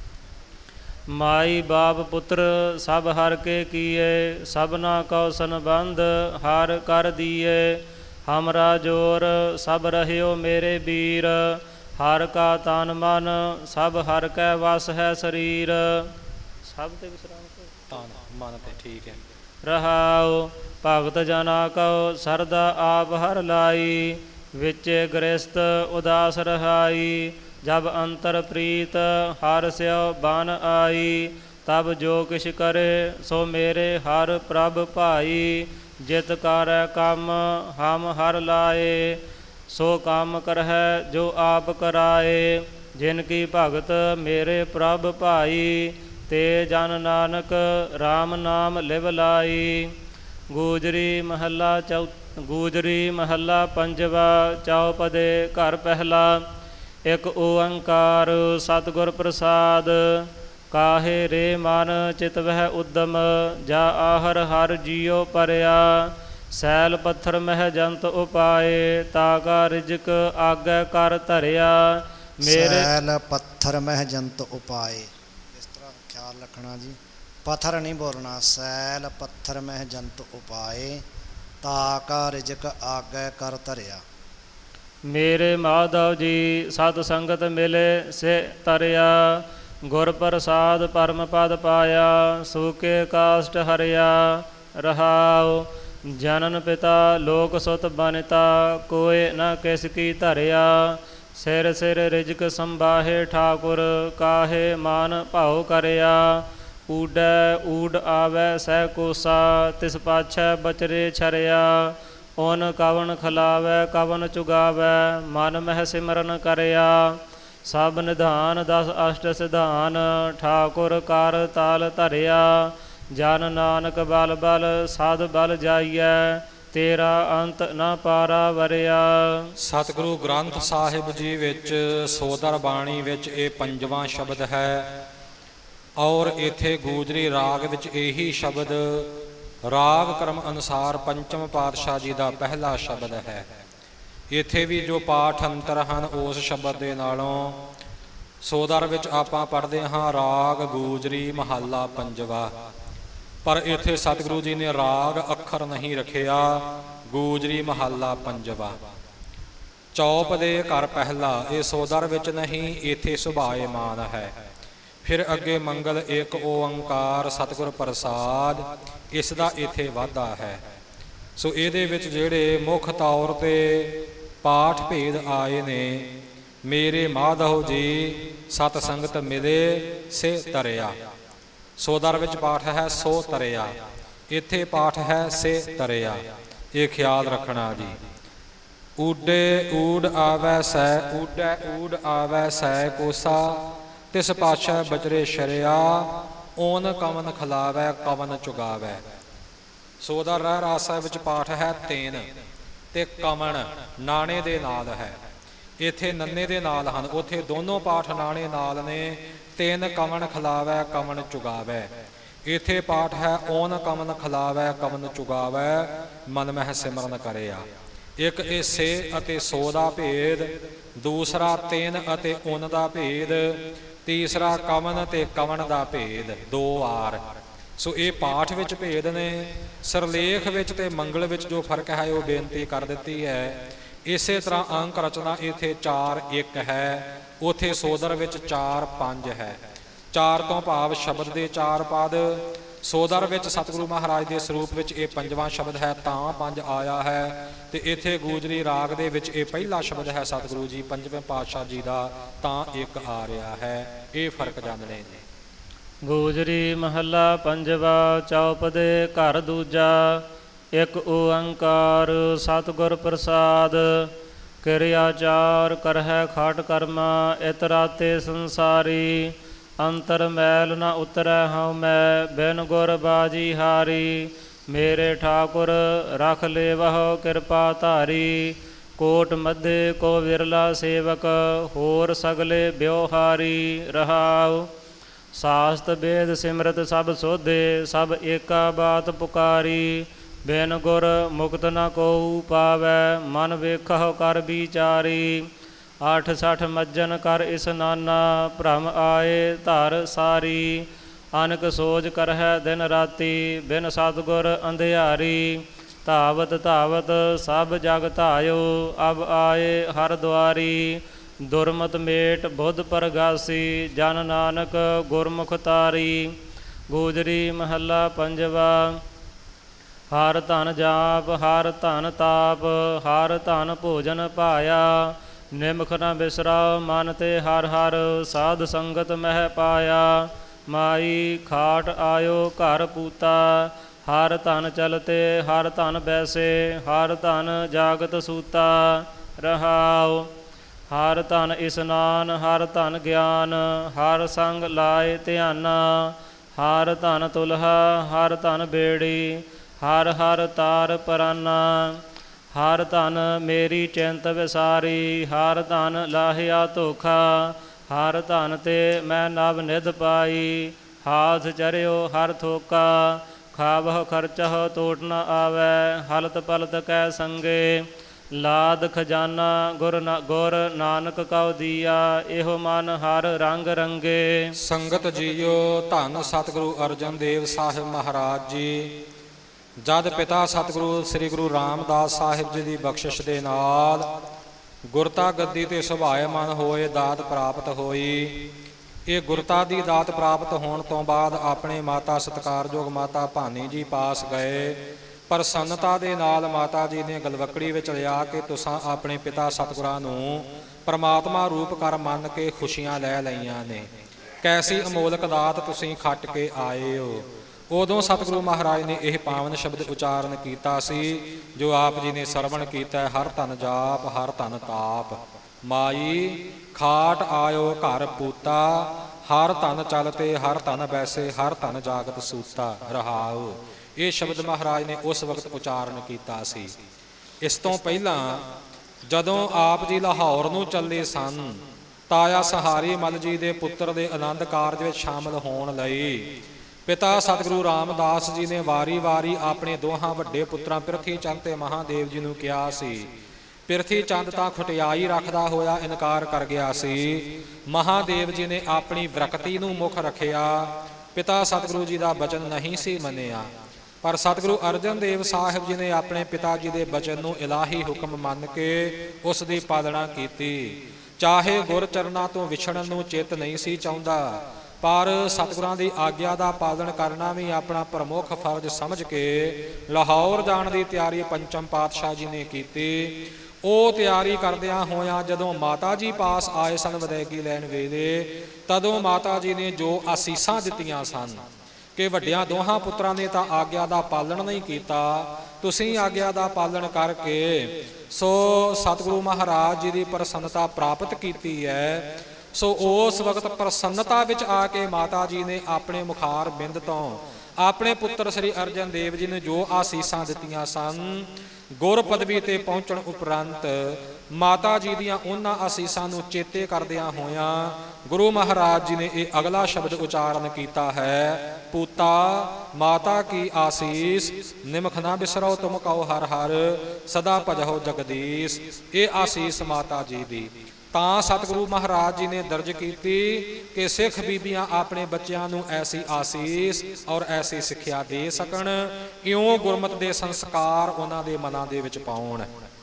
ਮਾਈ ਬਾਪ ਪੁੱਤਰ ਸਭ ਹਰ ਕੇ ਕੀਏ। ਸਭਨਾ ਕਉ ਸੰਬੰਧ ਹਰ ਕਰ ਦੀਏ। ਹਮਰਾ ਜੋਰ ਸਭ ਰਹਿਓ ਮੇਰੇ ਵੀਰ। ਹਰ ਕਾ ਤਨ ਮਨ ਸਭ ਹਰ ਕੈ ਵਸ ਹੈ ਸਰੀਰ। ਸਭ ਤੇ ਵਿਸਰਾਮ ਤਨ ਮਨ ਤੇ ਠੀਕ ਹੈ। ਰਹਾਉ ਭਗਤ ਜਨਾ ਕਉ ਸਰਦਾ ਆਪ ਹਰ ਲਾਈ। ਵਿਚੇ ਗ੍ਰਸਤ ਉਦਾਸ ਰਹਾਈ। ਜਬ ਅੰਤਰ ਪ੍ਰੀਤ ਹਰ ਸਿਉ ਬਨ ਆਈ। ਤਬ ਜੋ ਕਿਛ ਕਰੇ ਸੋ ਮੇਰੇ ਹਰ ਪ੍ਰਭ ਭਾਈ। ਜਿਤ ਕਰੈ ਕੰਮ ਹਮ ਹਰ ਲਾਏ। ਸੋ ਕੰਮ ਕਰਹਿ ਜੋ ਆਪ ਕਰਾਏ। ਜਿਨ ਕੀ ਭਗਤ ਮੇਰੇ ਪ੍ਰਭ ਭਾਈ। ਤੇ ਜਨ ਨਾਨਕ RAM ਨਾਮ ਲਿਵ ਲਾਈ। ਗੂਜਰੀ ਮਹੱਲਾ ਚੌ ਗੂਜਰੀ ਮਹੱਲਾ ਪੰਜਵਾ। ਚੌਪਦੇ ਘਰ ਪਹਿਲਾ। ਇੱਕ ਓੰਕਾਰ ਸਤਿਗੁਰ ਪ੍ਰਸਾਦ। ਕਾਹੇ ਰੇ ਮਨ ਚਿਤ ਵਹਿ ਉਦਮ। ਜਾ ਆਹਰ ਹਰ ਜੀਉ ਪਰਿਆ। ਸੈਲ ਪੱਥਰ ਮਹਿ ਜੰਤ ਉਪਾਏ। ਤਾ ਕਾ ਰਿਜਕ ਆਗੈ ਕਰ ਧਰਿਆ। ਮੇਰੇ ਸੈਲ ਪੱਥਰ ਮਹਿ ਜੰਤ ਉਪਾਏ। ਇਸ ਤਰ੍ਹਾਂ ਖਿਆਲ ਰੱਖਣਾ ਜੀ, ਪੱਥਰ ਨਹੀਂ ਬੋਲਣਾ। ਸੈਲ ਪੱਥਰ ਮਹਿ ਜੰਤ ਉਪਾਏ। ਤਾ ਕਾ ਰਿਜਕ ਆਗੈ ਕਰ ਧਰਿਆ। ਮੇਰੇ ਮਾਧਵ ਜੀ ਸਤ ਸੰਗਤ ਮਿਲੇ ਸੇ ਤਰਿਆ। ਗੁਰ ਪ੍ਰਸਾਦ ਪਰਮ ਪਦ ਪਾਇਆ। ਸੂਕੇ ਕਾਸ਼ਟ ਹਰਿਆ। ਰਹਾਉ ਜਨਨ ਪਿਤਾ ਲੋਕ ਸੁਤ ਬਨਿਤਾ। ਕੋਇ ਨ ਕਿਸ ਕੀ ਧਰਿਆ। ਸਿਰ ਸਿਰ ਰਿਜਕ ਸੰਬਾਹੇ ਠਾਕੁਰ। ਕਾਹੇ ਮਾਨ ਭਾਉ ਕਰਿਆ। ਊਡੈ ਊਡ ਆਵੈ ਸਹਿ ਕੋਸਾ। ਤਿਸ ਪਾਛੈ ਬਚਰੇ ਛਰਿਆ। ਓਨ ਕਵਨ ਖਲਾਵੈ ਕਵਨ ਚੁਗਾਵੈ। ਮਨ ਮਹਿ ਸਿਮਰਨ ਕਰਿਆ। ਸਭ ਨਿਧਾਨ ਦਸ ਅਸ਼ਟ ਸਿਧਾਨ। ਠਾਕੁਰ ਕਰ ਤਾਲ ਧਰਿਆ। ਜਨ ਨਾਨਕ ਬਲ ਬਲ ਸਾਧ ਬਲ ਜਾਈਐ। ਤੇਰਾ ਅੰਤ ਨ ਪਾਰਾ ਵਰਿਆ। ਸਤਿਗੁਰੂ ਗ੍ਰੰਥ ਸਾਹਿਬ ਜੀ ਵਿੱਚ ਸੋਦਰ ਬਾਣੀ ਵਿੱਚ ਇਹ ਪੰਜਵਾਂ ਸ਼ਬਦ ਹੈ। ਔਰ ਇੱਥੇ ਗੂਜਰੀ ਰਾਗ ਵਿੱਚ ਇਹੀ ਸ਼ਬਦ ਰਾਗ ਕਰਮ ਅਨੁਸਾਰ ਪੰਚਮ ਪਾਤਸ਼ਾਹ ਜੀ ਦਾ ਪਹਿਲਾ ਸ਼ਬਦ ਹੈ। ਇੱਥੇ ਵੀ ਜੋ ਪਾਠ ਅੰਤਰ ਹਨ ਉਸ ਸ਼ਬਦ ਦੇ ਨਾਲੋਂ ਸੋਦਰ ਵਿੱਚ ਆਪਾਂ ਪੜ੍ਹਦੇ ਹਾਂ ਰਾਗ ਗੂਜਰੀ ਮਹੱਲਾ ਪੰਜਵਾ। ਪਰ ਇੱਥੇ ਸਤਿਗੁਰੂ ਜੀ ਨੇ ਰਾਗ ਅੱਖਰ ਨਹੀਂ ਰੱਖਿਆ। ਗੂਜਰੀ ਮਹੱਲਾ ਪੰਜਵਾ। ਚੌਪ ਦੇ ਘਰ ਪਹਿਲਾ। ਇਹ ਸੋਦਰ ਵਿੱਚ ਨਹੀਂ, ਇੱਥੇ ਸੁਭਾਏਮਾਨ ਹੈ। ਫਿਰ ਅੱਗੇ ਮੰਗਲ ਇੱਕ ਓੰਕਾਰ ਸਤਿਗੁਰ ਪ੍ਰਸਾਦ। ਇਸ ਦਾ ਇੱਥੇ ਵਾਧਾ ਹੈ। ਸੋ ਇਹਦੇ ਵਿੱਚ ਜਿਹੜੇ ਮੁੱਖ ਤੌਰ 'ਤੇ ਪਾਠ ਭੇਦ ਆਏ ਨੇ। ਮੇਰੇ ਮਾਧਵ ਜੀ ਸਤ ਸੰਗਤ ਮਿਲੇ ਸੇ ਤਰਿਆ। ਸੋਦਰ ਵਿੱਚ ਪਾਠ ਹੈ ਸੋ ਤਰਿਆ। ਇੱਥੇ ਪਾਠ ਹੈ ਸੇ ਤਰਿਆ। ਇਹ ਖਿਆਲ ਰੱਖਣਾ ਜੀ। ਊਡੇ ਊਡ ਆਵੈ ਸੈ। ਊਡੈ ਊਡ ਆਵੈ ਸੈ ਕੋਸਾ। ਤਿਸ ਪਾਛੈ ਬਚਰੇ ਸ਼ਰਿਆ। ਓਨ ਕਵਨ ਖਲਾਵੈ ਕਵਨ ਚੁਗਾਵੈ। ਸੋਦਰ ਰਹਿ ਰਾਸ ਸਾਹਿਬ ਵਿੱਚ ਪਾਠ ਹੈ ਤੇਨ ਤੇ ਕਮਣ ਨਾਣੇ ਦੇ ਨਾਲ ਹੈ। ਇੱਥੇ ਨੰਨੇ ਦੇ ਨਾਲ ਹਨ। ਉੱਥੇ ਦੋਨੋਂ ਪਾਠ ਨਾਣੇ ਨਾਲ ਨੇ। ਤੇਨ ਕਵਨ ਖਲਾਵੈ ਕਵਨ ਚੁਗਾਵੈ। ਇੱਥੇ ਪਾਠ ਹੈ ਓਨ ਕਵਨ ਖਲਾਵੈ ਕਵਨ ਚੁਗਾਵੈ। ਮਨ ਮਹਿ ਸਿਮਰਨ ਕਰਿਆ। ਇੱਕ ਹਿੱਸੇ ਅਤੇ ਸੌ ਦਾ ਭੇਦ, ਦੂਸਰਾ ਤਿੰਨ ਅਤੇ ਉਨ ਦਾ ਭੇਦ, ਤੀਸਰਾ ਕਵਨ ਅਤੇ ਕਵਨ ਦਾ ਭੇਦ, ਦੋ ਵਾਰ। ਸੋ ਇਹ ਪਾਠ ਵਿੱਚ ਭੇਦ ਨੇ। ਸਿਰਲੇਖ ਵਿੱਚ ਤੇ ਮੰਗਲ ਵਿੱਚ ਜੋ ਫਰਕ ਹੈ ਉਹ ਬੇਨਤੀ ਕਰ ਦਿੱਤੀ ਹੈ। ਇਸੇ ਤਰ੍ਹਾਂ ਅੰਕ ਰਚਨਾ ਇੱਥੇ ਚਾਰ ਇੱਕ ਹੈ, ਉੱਥੇ ਸੋਦਰ ਵਿੱਚ ਚਾਰ ਪੰਜ ਹੈ। ਚਾਰ ਤੋਂ ਭਾਵ ਸ਼ਬਦ ਦੇ ਚਾਰ ਪਦ। ਸੋਦਰ ਵਿੱਚ ਸਤਿਗੁਰੂ ਮਹਾਰਾਜ ਦੇ ਸਰੂਪ ਵਿੱਚ ਇਹ ਪੰਜਵਾਂ ਸ਼ਬਦ ਹੈ ਤਾਂ ਪੰਜ ਆਇਆ ਹੈ, ਤੇ ਇੱਥੇ ਗੂਜਰੀ ਰਾਗ ਦੇ ਵਿੱਚ ਇਹ ਪਹਿਲਾ ਸ਼ਬਦ ਹੈ ਸਤਿਗੁਰੂ ਜੀ ਪੰਜਵੇਂ ਪਾਤਸ਼ਾਹ ਜੀ ਦਾ ਤਾਂ ਇੱਕ ਆ ਰਿਹਾ ਹੈ। ਇਹ ਫਰਕ ਜਾਣਨੇ ਨੇ। ਗੂਜਰੀ ਮਹੱਲਾ ਪੰਜਵਾ। ਚੌਪਦੇ ਘਰ ਦੂਜਾ। ਇੱਕ ਓੰਕਾਰ ਸਤਿਗੁਰ ਪ੍ਰਸਾਦ। ਕਿਰਿਆਚਾਰ ਕਰਹਿ ਖਾਟ ਕਰਮਾ, ਇਤ ਰਾਤੇ ਸੰਸਾਰੀ। ਅੰਤਰ ਮੈਲ ਨ ਉਤਰੈ ਹਉ ਮੈਂ, ਬਿਨ ਗੁਰ ਬਾਜੀ ਹਾਰੀ। ਮੇਰੇ ਠਾਕੁਰ ਰਖ ਲੇਵਹੁ ਕਿਰਪਾ ਧਾਰੀ। ਕੋਟ ਮਧੇ ਕੋ ਵਿਰਲਾ ਸੇਵਕ, ਹੋਰ ਸਗਲੇ ਬਿਉਹਾਰੀ। ਰਹਾਉ ਸਾਸਤ ਵੇਦ ਸਿਮਰਤ ਸਭ ਸੋਧੇ, ਸਭ ਏਕਾ ਬਾਤ ਪੁਕਾਰੀ। ਬਿਨ ਗੁਰ ਮੁਕਤ ਨ ਕੋਊ ਪਾਵੈ, ਮਨ ਵੇਖਹੁ ਕਰ ਵਿਚਾਰੀ। ਅੱਠ ਸੱਠ ਮੱਜਨ ਕਰ ਇਸਨਾਨਾ, ਭ੍ਰਮ ਆਏ ਧਰ ਸਾਰੀ। ਅਨਕ ਸੋਚ ਕਰਹਿ ਦਿਨ ਰਾਤੀ, ਬਿਨ ਸਤਿਗੁਰ ਅੰਧਿਆਰੀ। ਧਾਵਤ ਧਾਵਤ ਸਭ ਜਗ ਧਾਇਓ, ਅਬ ਆਏ ਹਰ ਦੁਆਰੀ। ਦੁਰਮਤ ਮੇਟ ਬੁੱਧ ਪਰਗਾਸੀ, ਜਨ ਨਾਨਕ ਗੁਰਮੁਖ ਤਾਰੀ। ਗੂਜਰੀ ਮਹੱਲਾ ਪੰਜਵਾ। ਹਰ ਧਨ ਜਾਪ ਹਰ ਧਨ ਤਾਪ, ਹਰ ਧਨ ਭੋਜਨ ਪਾਇਆ। ਨਿਮਖ ਨ ਬਿਸਰਾਓ ਮਨ ਤੇ ਹਰ ਹਰ, ਸਾਧ ਸੰਗਤ ਮਹਿ ਪਾਇਆ। ਮਾਈ ਖਾਟ ਆਇਓ ਘਰ ਪੂਤਾ, ਹਰ ਧਨ ਚਲਤੇ ਹਰ ਧਨ ਬੈਸੇ। ਹਰ ਧਨ ਜਾਗਤ ਸੂਤਾ। ਰਹਾਉ ਹਰ ਧਨ ਇਸਨਾਨ ਹਰ ਧਨ ਗਿਆਨ, ਹਰ ਸੰਗ ਲਾਏ ਧਿਆਨਾ। ਹਰ ਧਨ ਤੁਲਹਾ ਹਰ ਧਨ ਬੇੜੀ, ਹਰ ਹਰ ਤਾਰ ਪਰਾਨਾ। ਹਰ ਧਨ ਮੇਰੀ ਚਿੰਤ ਵਿਸਾਰੀ, ਹਰ ਧਨ ਲਾਹਿਆ ਧੋਖਾ। ਹਰ ਧਨ ਤੇ ਮੈਂ ਨਵ ਨਿਧ ਪਾਈ, ਹਾਥ ਚਰਿਓ ਹਰ ਥੋਕਾ। ਖਾਵਹੁ ਖਰਚਹੁ ਤੋਟ ਨ ਆਵੈ, ਹਲਤ ਪਲਤ ਕੈ ਸੰਗੇ। ਲਾਦ ਖਜ਼ਾਨਾ ਗੁਰ ਨ ਗੁਰ ਨਾਨਕ ਕਉ ਦੀਆ, ਇਹੋ ਮਨ ਹਰ ਰੰਗ ਰੰਗੇ। ਸੰਗਤ ਜੀਓ, ਧੰਨ ਸਤਿਗੁਰੂ ਅਰਜਨ ਦੇਵ ਸਾਹਿਬ ਮਹਾਰਾਜ ਜੀ। ਜਦ ਪਿਤਾ ਸਤਿਗੁਰੂ ਸ੍ਰੀ ਗੁਰੂ ਰਾਮਦਾਸ ਸਾਹਿਬ ਜੀ ਦੀ ਬਖਸ਼ਿਸ਼ ਦੇ ਨਾਲ ਗੁਰਤਾ ਗੱਦੀ ਤੇ ਸੁਭਾਇਮਾਨ ਹੋਏ, ਦਾਤ ਪ੍ਰਾਪਤ ਹੋਈ। ਇਹ ਗੁਰਤਾ ਦੀ ਦਾਤ ਪ੍ਰਾਪਤ ਹੋਣ ਤੋਂ ਬਾਅਦ ਆਪਣੇ ਮਾਤਾ ਸਤਿਕਾਰਯੋਗ ਮਾਤਾ ਭਾਨੀ ਜੀ ਪਾਸ ਗਏ। ਪ੍ਰਸੰਨਤਾ ਦੇ ਨਾਲ ਮਾਤਾ ਜੀ ਨੇ ਗਲਵੱਕੜੀ ਵਿੱਚ ਲਿਆ ਕਿ ਤੁਸਾਂ ਆਪਣੇ ਪਿਤਾ ਸਤਿਗੁਰਾਂ ਨੂੰ ਪਰਮਾਤਮਾ ਰੂਪ ਕਰ ਮੰਨ ਕੇ ਖੁਸ਼ੀਆਂ ਲੈ ਲਈਆਂ ਨੇ। ਕੈਸੀ ਅਮੋਲਕ ਦਾਤ ਤੁਸੀਂ ਖੱਟ ਕੇ ਆਏ ਹੋ। ਉਦੋਂ ਸਤਿਗੁਰੂ ਮਹਾਰਾਜ ਨੇ ਇਹ ਪਾਵਨ ਸ਼ਬਦ ਉਚਾਰਨ ਕੀਤਾ ਸੀ ਜੋ ਆਪ ਜੀ ਨੇ ਸਰਵਣ ਕੀਤਾ। ਹਰ ਧਨ ਜਾਪ ਹਰ ਧਨ ਤਾਪ, ਮਾਈ ਖਾਟ ਆਇਓ ਘਰ ਪੂਤਾ। ਹਰ ਧਨ ਚਲਤੇ ਹਰ ਧਨ ਬੈਸੇ, ਹਰ ਧਨ ਜਾਗਤ ਸੂਤਾ। ਰਹਾਉ ਇਹ ਸ਼ਬਦ ਮਹਾਰਾਜ ਨੇ ਉਸ ਵਕਤ ਉਚਾਰਨ ਕੀਤਾ ਸੀ। ਇਸ ਤੋਂ ਪਹਿਲਾਂ ਜਦੋਂ ਆਪ ਜੀ ਲਾਹੌਰ ਨੂੰ ਚੱਲੇ ਸਨ, ਤਾਇਆ ਸਹਾਰੀ ਮੱਲ ਜੀ ਦੇ ਪੁੱਤਰ ਦੇ ਆਨੰਦ ਕਾਰਜ ਵਿੱਚ ਸ਼ਾਮਲ ਹੋਣ ਲਈ ਪਿਤਾ ਸਤਿਗੁਰੂ ਰਾਮਦਾਸ ਜੀ ਨੇ ਵਾਰੀ ਵਾਰੀ ਆਪਣੇ ਦੋਹਾਂ ਵੱਡੇ ਪੁੱਤਰਾਂ ਪਿਰਥੀ ਚੰਦ ਤੇ ਮਹਾਦੇਵ ਜੀ ਨੂੰ ਕਿਹਾ ਸੀ। ਪਿਰਥੀ ਚੰਦ ਤਾਂ ਖੁਟਿਆਈ ਰੱਖਦਾ ਹੋਇਆ ਇਨਕਾਰ ਕਰ ਗਿਆ ਸੀ। ਮਹਾਦੇਵ ਜੀ ਨੇ ਆਪਣੀ ਵਿਰਕਤੀ ਨੂੰ ਮੁੱਖ ਰੱਖਿਆ, ਪਿਤਾ ਸਤਿਗੁਰੂ ਜੀ ਦਾ ਬਚਨ ਨਹੀਂ ਸੀ ਮੰਨਿਆ। ਪਰ ਸਤਿਗੁਰੂ ਅਰਜਨ ਦੇਵ ਸਾਹਿਬ ਜੀ ਨੇ ਆਪਣੇ ਪਿਤਾ ਜੀ ਦੇ ਬਚਨ ਨੂੰ ਇਲਾਹੀ ਹੁਕਮ ਮੰਨ ਕੇ ਉਸ ਦੀ ਪਾਲਣਾ ਕੀਤੀ। ਚਾਹੇ ਗੁਰ ਚਰਨਾਂ ਤੋਂ ਵਿਛੜਨ ਨੂੰ ਚਿੱਤ ਨਹੀਂ ਸੀ ਚਾਹੁੰਦਾ, ਪਰ ਸਤਿਗੁਰਾਂ ਦੀ ਆਗਿਆ ਦਾ ਪਾਲਣ ਕਰਨਾ ਵੀ ਆਪਣਾ ਪ੍ਰਮੁੱਖ ਫਰਜ਼ ਸਮਝ ਕੇ ਲਾਹੌਰ ਜਾਣ ਦੀ ਤਿਆਰੀ ਪੰਚਮ ਪਾਤਸ਼ਾਹ ਜੀ ਨੇ ਕੀਤੀ। ਉਹ ਤਿਆਰੀ ਕਰਦਿਆਂ ਹੋਇਆਂ ਜਦੋਂ ਮਾਤਾ ਜੀ ਪਾਸ ਆਏ ਸਨ ਵਿਦਾਇਗੀ ਲੈਣ ਵੇਲੇ, ਤਦੋਂ ਮਾਤਾ ਜੀ ਨੇ ਜੋ ਆਸੀਸਾਂ ਦਿੱਤੀਆਂ ਸਨ ਕਿ ਵੱਡਿਆਂ ਦੋਹਾਂ ਪੁੱਤਰਾਂ ਨੇ ਤਾਂ ਆਗਿਆ ਦਾ ਪਾਲਣ ਨਹੀਂ ਕੀਤਾ, ਤੁਸੀਂ ਆਗਿਆ ਦਾ ਪਾਲਣ ਕਰਕੇ ਸੋ ਸਤਿਗੁਰੂ ਮਹਾਰਾਜ ਜੀ ਦੀ ਪ੍ਰਸੰਨਤਾ ਪ੍ਰਾਪਤ ਕੀਤੀ ਹੈ। ਸੋ ਉਸ ਵਕਤ ਪ੍ਰਸੰਨਤਾ ਵਿੱਚ ਆ ਕੇ ਮਾਤਾ ਜੀ ਨੇ ਆਪਣੇ ਮੁਖਾਰ ਬਿੰਦ ਤੋਂ ਆਪਣੇ ਪੁੱਤਰ ਸ੍ਰੀ ਅਰਜਨ ਦੇਵ ਜੀ ਨੇ ਜੋ ਆਸੀਸਾਂ ਦਿੱਤੀਆਂ ਸਨ, ਗੁਰ ਪਦਵੀ ਤੇ ਪਹੁੰਚਣ ਉਪਰੰਤ ਮਾਤਾ ਜੀ ਦੀਆਂ ਉਹਨਾਂ ਆਸੀਸਾਂ ਨੂੰ ਚੇਤੇ ਕਰਦਿਆਂ ਹੋਇਆਂ ਗੁਰੂ ਮਹਾਰਾਜ ਜੀ ਨੇ ਇਹ ਅਗਲਾ ਸ਼ਬਦ ਉਚਾਰਨ ਕੀਤਾ ਹੈ, ਪੂਤਾ ਮਾਤਾ ਕੀ ਆਸੀਸ ਨਿਮਖ ਨਾ ਬਿਸਰੋ ਤੁਮ ਕਉ ਹਰ ਹਰ ਸਦਾ ਭਜਹੁ ਜਗਦੀਸ਼। ਇਹ ਆਸੀਸ ਮਾਤਾ ਜੀ ਦੀ ਤਾਂ ਸਤਿਗੁਰੂ ਮਹਾਰਾਜ ਜੀ ਨੇ ਦਰਜ ਕੀਤੀ ਕਿ ਸਿੱਖ ਬੀਬੀਆਂ ਆਪਣੇ ਬੱਚਿਆਂ ਨੂੰ ਐਸੀ ਆਸੀਸ ਔਰ ਐਸੀ ਸਿੱਖਿਆ ਦੇ ਸਕਣ, ਇਉਂ ਗੁਰਮਤਿ ਦੇ ਸੰਸਕਾਰ ਉਹਨਾਂ ਦੇ ਮਨਾਂ ਦੇ ਵਿੱਚ ਪਾਉਣ।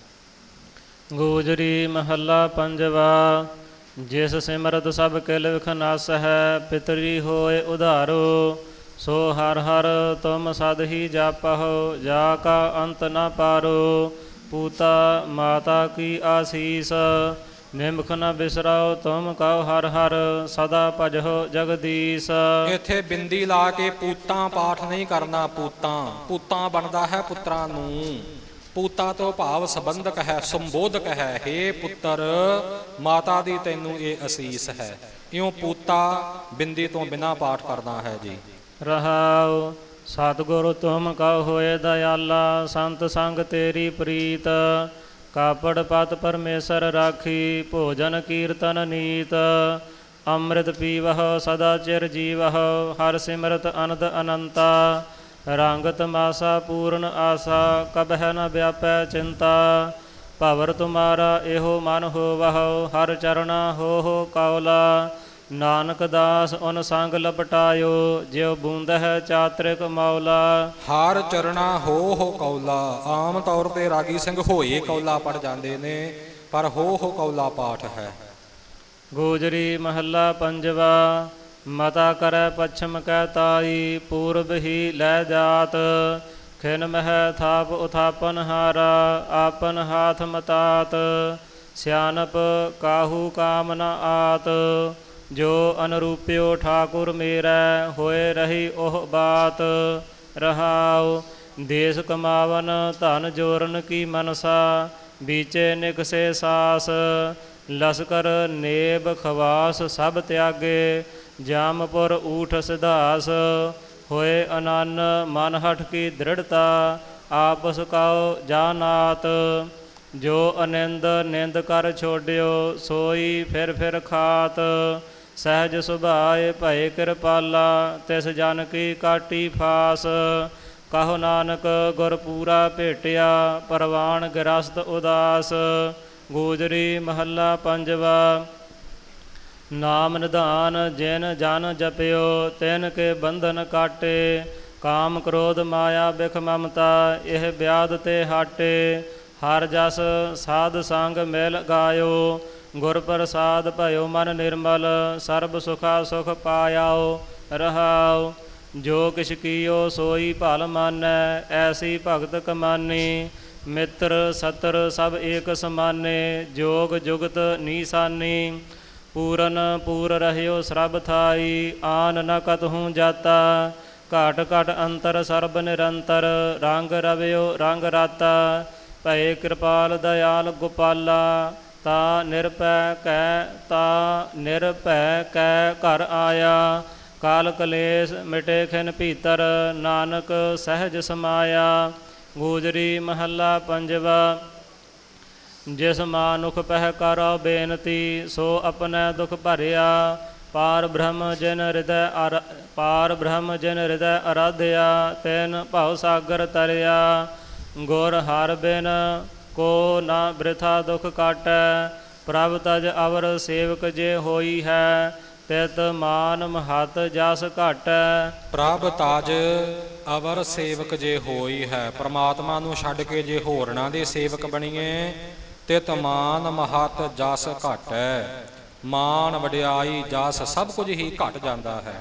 ਗੋਜਰੀ ਮਹੱਲਾ ਪੰਜਵਾ। ਜਿਸ ਸਿਮਰਤ ਸਭ ਕਿਲ ਵਿਖ ਨਸ ਹੈ, ਪਿਤਰੀ ਹੋਏ ਉਧਾਰੋ। ਸੋ ਹਰ ਹਰ ਤੁਮ ਸਦ ਹੀ ਜਾਪਹੁ, ਜਾ ਕਾ ਅੰਤ ਨ ਪਾਰੋ। ਪੂਤਾ ਮਾਤਾ ਕੀ ਆਸੀਸ, ਨਿਮਖ ਨ ਬਿਸਰਾਓ ਤੁਮ ਕਉ ਹਰ ਹਰ ਸਦਾ ਭਜਹੁ ਜਗਦੀਸ਼। ਇੱਥੇ ਬਿੰਦੀ ਲਾ ਕੇ ਪੂਤਾਂ ਪਾਠ ਨਹੀਂ ਕਰਨਾ, ਪੂਤਾਂ ਪੂਤਾਂ ਬਣਦਾ ਹੈ ਪੁੱਤਰਾਂ ਨੂੰ। ਪੂਤਾ ਤੋਂ ਭਾਵ ਸੰਬੰਧਕ ਹੈ, ਸੰਬੋਧਕ ਹੈ। ਹੇ ਪੁੱਤਰ ਮਾਤਾ ਦੀ ਤੈਨੂੰ ਇਹ ਅਸੀਸ ਹੈ, ਇਉਂ ਪੂਤਾ ਬਿੰਦੀ ਤੋਂ ਬਿਨਾਂ ਪਾਠ ਕਰਨਾ ਹੈ ਜੀ। ਰਹਾਉ ਸਤਿਗੁਰੂ ਤੁਮ ਕਉ ਹੋਏ ਦਇਆਲਾ, ਸੰਤ ਸੰਗ ਤੇਰੀ ਪ੍ਰੀਤ। ਕਾਪੜ ਪਤ ਪਰਮੇਸ਼ਰ ਰਾਖੀ, ਭੋਜਨ ਕੀਰਤਨ ਨੀਤ। ਅੰਮ੍ਰਿਤ ਪੀਵਹੁ ਸਦਾ ਚਿਰ ਜੀਵਹੁ, ਹਰ ਸਿਮਰਤ ਅਨੰਦ ਅਨੰਤਾ। ਰੰਗ ਤਮਾਸਾ ਪੂਰਨ ਆਸਾ, ਕਬਹਿ ਨ ਵਿਆਪੈ ਚਿੰਤਾ। ਭਵਰ ਤੁਮਾਰਾ ਇਹੋ ਮਨ ਹੋਵਹੁ, ਹਰ ਚਰਣਾ ਹੋਹੁ ਕੌਲਾ। ਨਾਨਕ ਦਾਸ ਉਨ ਸੰਗ ਲਪਟਾਇਓ, ਜਿਉ ਬੂੰਦਹਿ ਚਾਤ੍ਰਿਕ ਮੌਲਾ। ਹਰ ਚਰਣਾ ਹੋ ਹੋ ਕੌਲਾ। ਆਮ ਤੌਰ ਤੇ ਰਾਗੀ ਸਿੰਘ ਹੋਏ ਕੌਲਾ ਪੜ ਜਾਂਦੇ ਨੇ, ਪਰ ਹੋ ਹੋ ਕੌਲਾ ਪਾਠ ਹੈ। ਗੋਜਰੀ ਮਹੱਲਾ ਪੰਜਵਾ। ਮਤਾ ਕਰੈ ਪੱਛਮ ਕੈ ਤਾਈ, ਪੂਰਬ ਹੀ ਲੈ ਜਾਤ। ਖਿਨ ਮਹਿ ਥਾਪ ਉਥਾਪਨ ਹਾਰਾ, ਆਪਨ ਹਾਥ ਮਤਾਤ। ਸਿਆਨਪ ਕਾਹੂ ਕਾਮ ਨ ਆਤ, ਜੋ ਅਨਰੂਪਿਓ ਠਾਕੁਰ ਮੇਰੈ, ਹੋਏ ਰਹੀ ਉਹ ਬਾਤ। ਰਹਾਉ ਦੇਸ ਕਮਾਵਨ ਧਨ ਜੋਰਨ ਕੀ ਮਨਸਾ, ਬੀਚੇ ਨਿਕਸੇ ਸਾਸ। ਲਸਕਰ ਨੇਬ ਖਵਾਸ ਸਭ ਤਿਆਗੇ, ਜਾਮਪੁਰ ਊਠ ਸਿਧਾਸ। ਹੋਏ ਅਨੰਨ ਮਨ ਹਠ ਕੀ ਦ੍ਰਿੜਤਾ, ਆਪਸ ਕਉ ਜਾਨਾਤ। ਜੋ ਅਨਿੰਦ ਨਿੰਦ ਕਰ ਛੋਡਿਓ, ਸੋਈ ਫਿਰ ਫਿਰ ਖਾਤ। ਸਹਿਜ ਸੁਭਾਏ ਭਏ ਕਿਰਪਾਲਾ, ਤਿਸ ਜਨ ਕੀ ਕਾਟੀ ਫਾਸ। ਕਹੋ ਨਾਨਕ ਗੁਰ ਪੂਰਾ ਭੇਟਿਆ, ਪਰਵਾਨ ਗ੍ਰਸਤ ਉਦਾਸ। ਗੋਜਰੀ ਮਹੱਲਾ ਪੰਜਵਾ। ਨਾਮ ਨਿਧਾਨ ਜਿਨ ਜਨ ਜਪਿਓ, ਤਿਨ ਕੇ ਬੰਧਨ ਕਾਟੇ। ਕਾਮ ਕ੍ਰੋਧ ਮਾਇਆ ਬਿਖ ਮਮਤਾ, ਇਹ ਵਿਆਧ ਤੇ ਹਾਟੇ। ਹਰ ਜਸ ਸਾਧ ਸੰਗ ਮਿਲ ਗਾਇਓ, ਗੁਰ ਪ੍ਰਸਾਦ ਭਇਓ ਮਨ ਨਿਰਮਲ। ਸਰਬ ਸੁਖਾ ਸੁਖ ਪਾਇਓ। ਰਹਾਉ ਜੋ ਕਿਛ ਕੀਓ ਸੋਈ ਭਲ ਮਾਨੈ, ਐਸੀ ਭਗਤ ਕਮਾਨੀ। ਮਿੱਤਰ ਸਤਰ ਸਭ ਏਕ ਸਮਾਨੇ, ਜੋਗ ਜੁਗਤ ਨੀਸਾਨੀ। ਪੂਰਨ ਪੂਰ ਰਹਿਓ ਸਰਬ ਥਾਈ, ਆਨ ਨ ਕਤਹੂੰ ਜਾਤਾ। ਘਟ ਘਟ ਅੰਤਰ ਸਰਬ ਨਿਰੰਤਰ, ਰੰਗ ਰਵਿਓ ਰੰਗ ਰਾਤਾ। ਭਏ ਕਿਰਪਾਲ ਦਇਆਲ ਗੋਪਾਲਾ, ਤਾ ਨਿਰਭੈ ਕੈ ਤਾ ਨਿਰਭੈ ਕੈ ਘਰ ਆਇਆ। ਕਾਲ ਕਲੇਸ਼ ਮਿਟੇ ਖਿਨ ਭੀਤਰ, ਨਾਨਕ ਸਹਿਜ ਸਮਾਇਆ। ਗੋਜਰੀ ਮਹੱਲਾ ਪੰਜਵਾ। ਜਿਸ ਮਾਨੁਖ ਪਹਿ ਕਰੋ ਬੇਨਤੀ, ਸੋ ਆਪਣੇ ਦੁਖ ਭਰਿਆ। ਪਾਰ ਬ੍ਰਹਮ ਜਿਨ ਹਿਰਦੈ ਅਰ ਪਾਰ ਬ੍ਰਹਮ ਜਿਨ ਹਿਰਦੈ ਅਰਾਧਿਆ, ਤੈਨ ਭਉ ਸਾਗਰ ਤਰਿਆ। ਗੁਰ ਹਰਿ ਬਿਨ ਕੋ ਨਾ ਬ੍ਰਿਥਾ ਦੁਖ ਕਾਟੈ, ਪ੍ਰਭ ਤਜ ਅਵਰ ਸੇਵਕ ਜੇ ਹੋਈ ਹੈ। ਤਿਤ ਮਾਨ ਮਹਤ ਜਸ ਘਟੈ, ਪ੍ਰਭ ਤਾਜ ਅਵਰ ਸੇਵਕ ਜੇ ਹੋਈ ਹੈ। ਪ੍ਰਮਾਤਮਾ ਨੂੰ ਛੱਡ ਕੇ ਜੇ ਹੋਰਨਾਂ ਦੇ ਸੇਵਕ ਬਣੀਏ, ਤਿਤ ਮਾਨ ਮਹਤ ਜਸ ਘਟੈ। ਮਾਨ ਵਡਿਆਈ ਜਸ ਸਭ ਕੁਝ ਹੀ ਘਟ ਜਾਂਦਾ ਹੈ।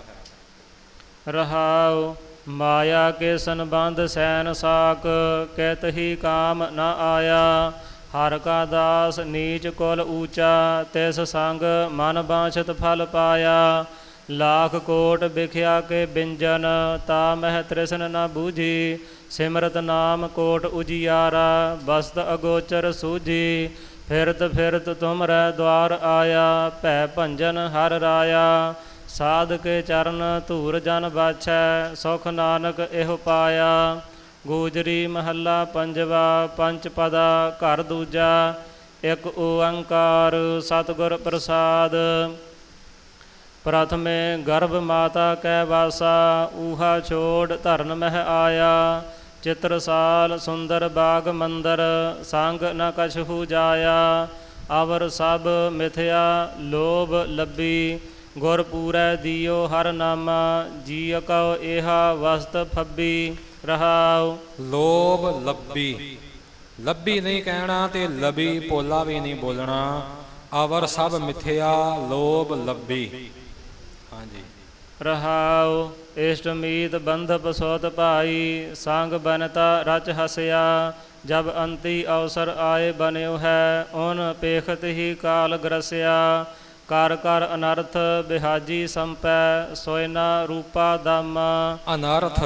ਰਹਾਉ ਮਾਇਆ ਕੇ ਸੰਬੰਧ ਸੈਨ ਸਾਕ, ਕਿਤ ਹੀ ਕਾਮ ਨ ਆਇਆ। ਹਰ ਕਾ ਦਾਸ ਨੀਚ ਕੁਲ ਊਚਾ, ਤਿਸ ਸੰਗ ਮਨ ਬਾਂਛਤ ਫਲ ਪਾਇਆ। ਲਾਖ ਕੋਟ ਬਿਖਿਆ ਕੇ ਬਿੰਜਨ, ਤਾ ਮਹਿ ਤ੍ਰਿਸ਼ਨ ਨ ਬੂਝੀ। ਸਿਮਰਤ ਨਾਮ ਕੋਟ ਉਜਿਆਰਾ, ਬਸਤ ਅਗੋਚਰ ਸੂਝੀ। ਫਿਰਤ ਫਿਰਤ ਤੁਮਰੈ ਦਵਾਰ ਆਇਆ, ਭੈ ਭੰਜਨ ਹਰ ਰਾਇਆ। ਸਾਧ ਕੇ ਚਰਨ ਧੂਰ ਜਨ ਬਾਛੈ, ਸੁਖ ਨਾਨਕ ਇਹੋ ਪਾਇਆ। ਗੂਜਰੀ ਮਹੱਲਾ ਪੰਜਵਾ। ਪੰਚ ਪਦਾ ਘਰ ਦੂਜਾ। ਇਕ ਓੰਕਾਰ ਸਤਿਗੁਰ ਪ੍ਰਸਾਦ। ਪ੍ਰਥਮੇ ਗਰਭ ਮਾਤਾ ਕੈ ਵਾਸਾ, ਊਹਾ ਛੋੜ ਧਰਨ ਮਹਿ ਆਇਆ। ਚਿਤਰਸਾਲ ਸੁੰਦਰ ਬਾਗ ਮੰਦਰ, ਸੰਗ ਨ ਕਛਹੂ ਜਾਇਆ। ਅਵਰ ਸਭ ਮਿਥਿਆ ਲੋਭ ਲੱਭੀ, ਗੁਰ ਪੂਰੈ ਦਿਓ ਹਰ ਨਾਮਾ। ਜੀ ਕਉ ਏਹਾ ਵਸਤ ਫੱਬੀ, ਰਹਾਉ। ਲੋਭ ਲੱਭੀ, ਲੱਭੀ ਨਹੀਂ ਕਹਿਣਾ ਤੇ ਲਬੀ ਪੋਲਾ ਵੀ ਨਹੀਂ ਬੋਲਣਾ। ਅਵਰ ਸਭ ਮਿਥਿਆ ਲੋਭ ਲੱਭੀ। ਹਾਂਜੀ। ਰਹਾਉ। ਇਸ਼ਟ ਮੀਤ ਬੰਧਪ ਸੋਤ ਭਾਈ, ਸੰਗ ਬਨਤਾ ਰਚ ਹਸਿਆ। ਜਬ ਅੰਤੀ ਅਵਸਰ ਆਏ ਬਨਿਓ ਹੈ, ਓਨ ਪੇਖਤ ਹੀ ਕਾਲ ਗ੍ਰਸਿਆ। ਕਰ ਕਰ ਅਨਰਥ ਬਿਹਾਜੀ ਸੰਪੈ, ਸੋਇਨਾ ਰੂਪਾ ਦਾਮਾ। ਅਨਰਥ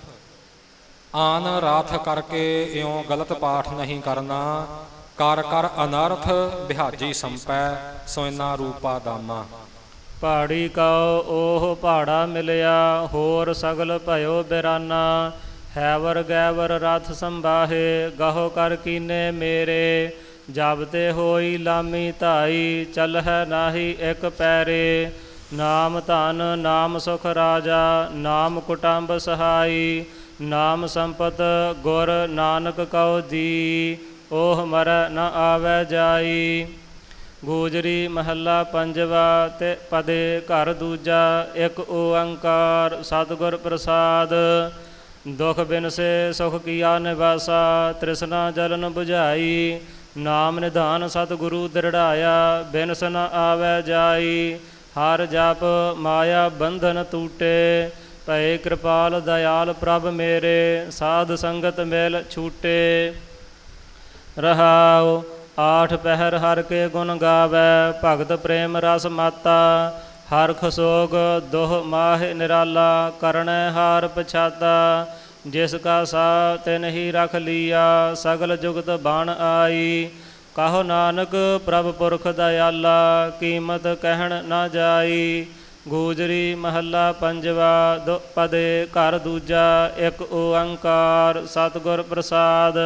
ਆਨ ਰਾਥ ਕਰਕੇ ਇਉਂ ਗਲਤ ਪਾਠ ਨਹੀਂ ਕਰਨਾ। ਕਰ ਕਰ ਅਨਰਥ ਬਿਹਾਜੀ ਸੰਪੈ, ਸੋਇਨਾ ਰੂਪਾ ਦਾਮਾ। ਪਹਾੜੀ ਕਉ ਉਹ ਪਹਾੜਾ ਮਿਲਿਆ, ਹੋਰ ਸਗਲ ਭਇਓ ਬਿਰਾਨਾ। ਹੈਵਰ ਗੈਵਰ ਰਥ ਸੰਬਾਹੇ, ਗਹੋ ਕਰ ਕੀਨੇ ਮੇਰੇ। ਜਬ ਤੇ ਹੋਈ ਲਾਮੀ ਧਾਈ, ਚਲਹਿ ਨਾਹੀ ਇਕ ਪੈਰੇ। ਨਾਮ ਧਨ ਨਾਮ ਸੁਖ ਰਾਜਾ, ਨਾਮ ਕੁਟੰਬ ਸਹਾਈ। ਨਾਮ ਸੰਪਤ ਗੁਰ ਨਾਨਕ ਕਉ ਦੀ, ਓਹ ਮਰੈ ਨ ਆਵੈ ਜਾਈ। ਗੂਜਰੀ ਮਹੱਲਾ ਪੰਜਵਾ। ਤੇ ਪਦੇ ਘਰ ਦੂਜਾ। ਇਕ ਓੰਕਾਰ ਸਤਿਗੁਰ ਪ੍ਰਸਾਦ। ਦੁਖ ਬਿਨਸੇ ਸੁਖ ਕੀਆ ਨਿਵਾਸਾ, ਤ੍ਰਿਸ਼ਨਾ ਜਲਨ ਬੁਝਾਈ। ਨਾਮ ਨਿਧਾਨ ਸਤਿਗੁਰੂ ਦ੍ਰਿੜਾਇਆ, ਬਿਨਸ ਨ ਆਵੈ ਜਾਈ। ਹਰ ਜਪ ਮਾਇਆ ਬੰਧਨ ਟੂਟੇ, ਭਏ ਕਿਰਪਾਲ ਦਇਆਲ ਪ੍ਰਭ ਮੇਰੇ। ਸਾਧ ਸੰਗਤ ਮਿਲ ਛੂਟੇ, ਰਹਾਉ। ਆਠ ਪਹਿਰ ਹਰ ਕੇ ਗੁਣ ਗਾਵੈ, ਭਗਤ ਪ੍ਰੇਮ ਰਸ ਮਾਤਾ। ਹਰਖ ਸੋਗ ਦੋਹ ਮਾਹਿ ਨਿਰਾਲਾ, ਕਰਣੈ ਹਾਰ ਪਛਾਤਾ। ਜਿਸ ਕਾ ਸਾ ਤਿਨ ਹੀ ਰਖ ਲੀਆ, ਸਗਲ ਜੁਗਤ ਬਣ ਆਈ। ਕਹੋ ਨਾਨਕ ਪ੍ਰਭ ਪੁਰਖ ਦਇਆਲਾ, ਕੀਮਤ ਕਹਿਣ ਨਾ ਜਾਈ। ਗੂਜਰੀ ਮਹੱਲਾ ਪੰਜਵਾ। ਦੋ ਪਦੇ ਘਰ ਦੂਜਾ। ਇਕ ਓੰਕਾਰ ਸਤਿਗੁਰ ਪ੍ਰਸਾਦ।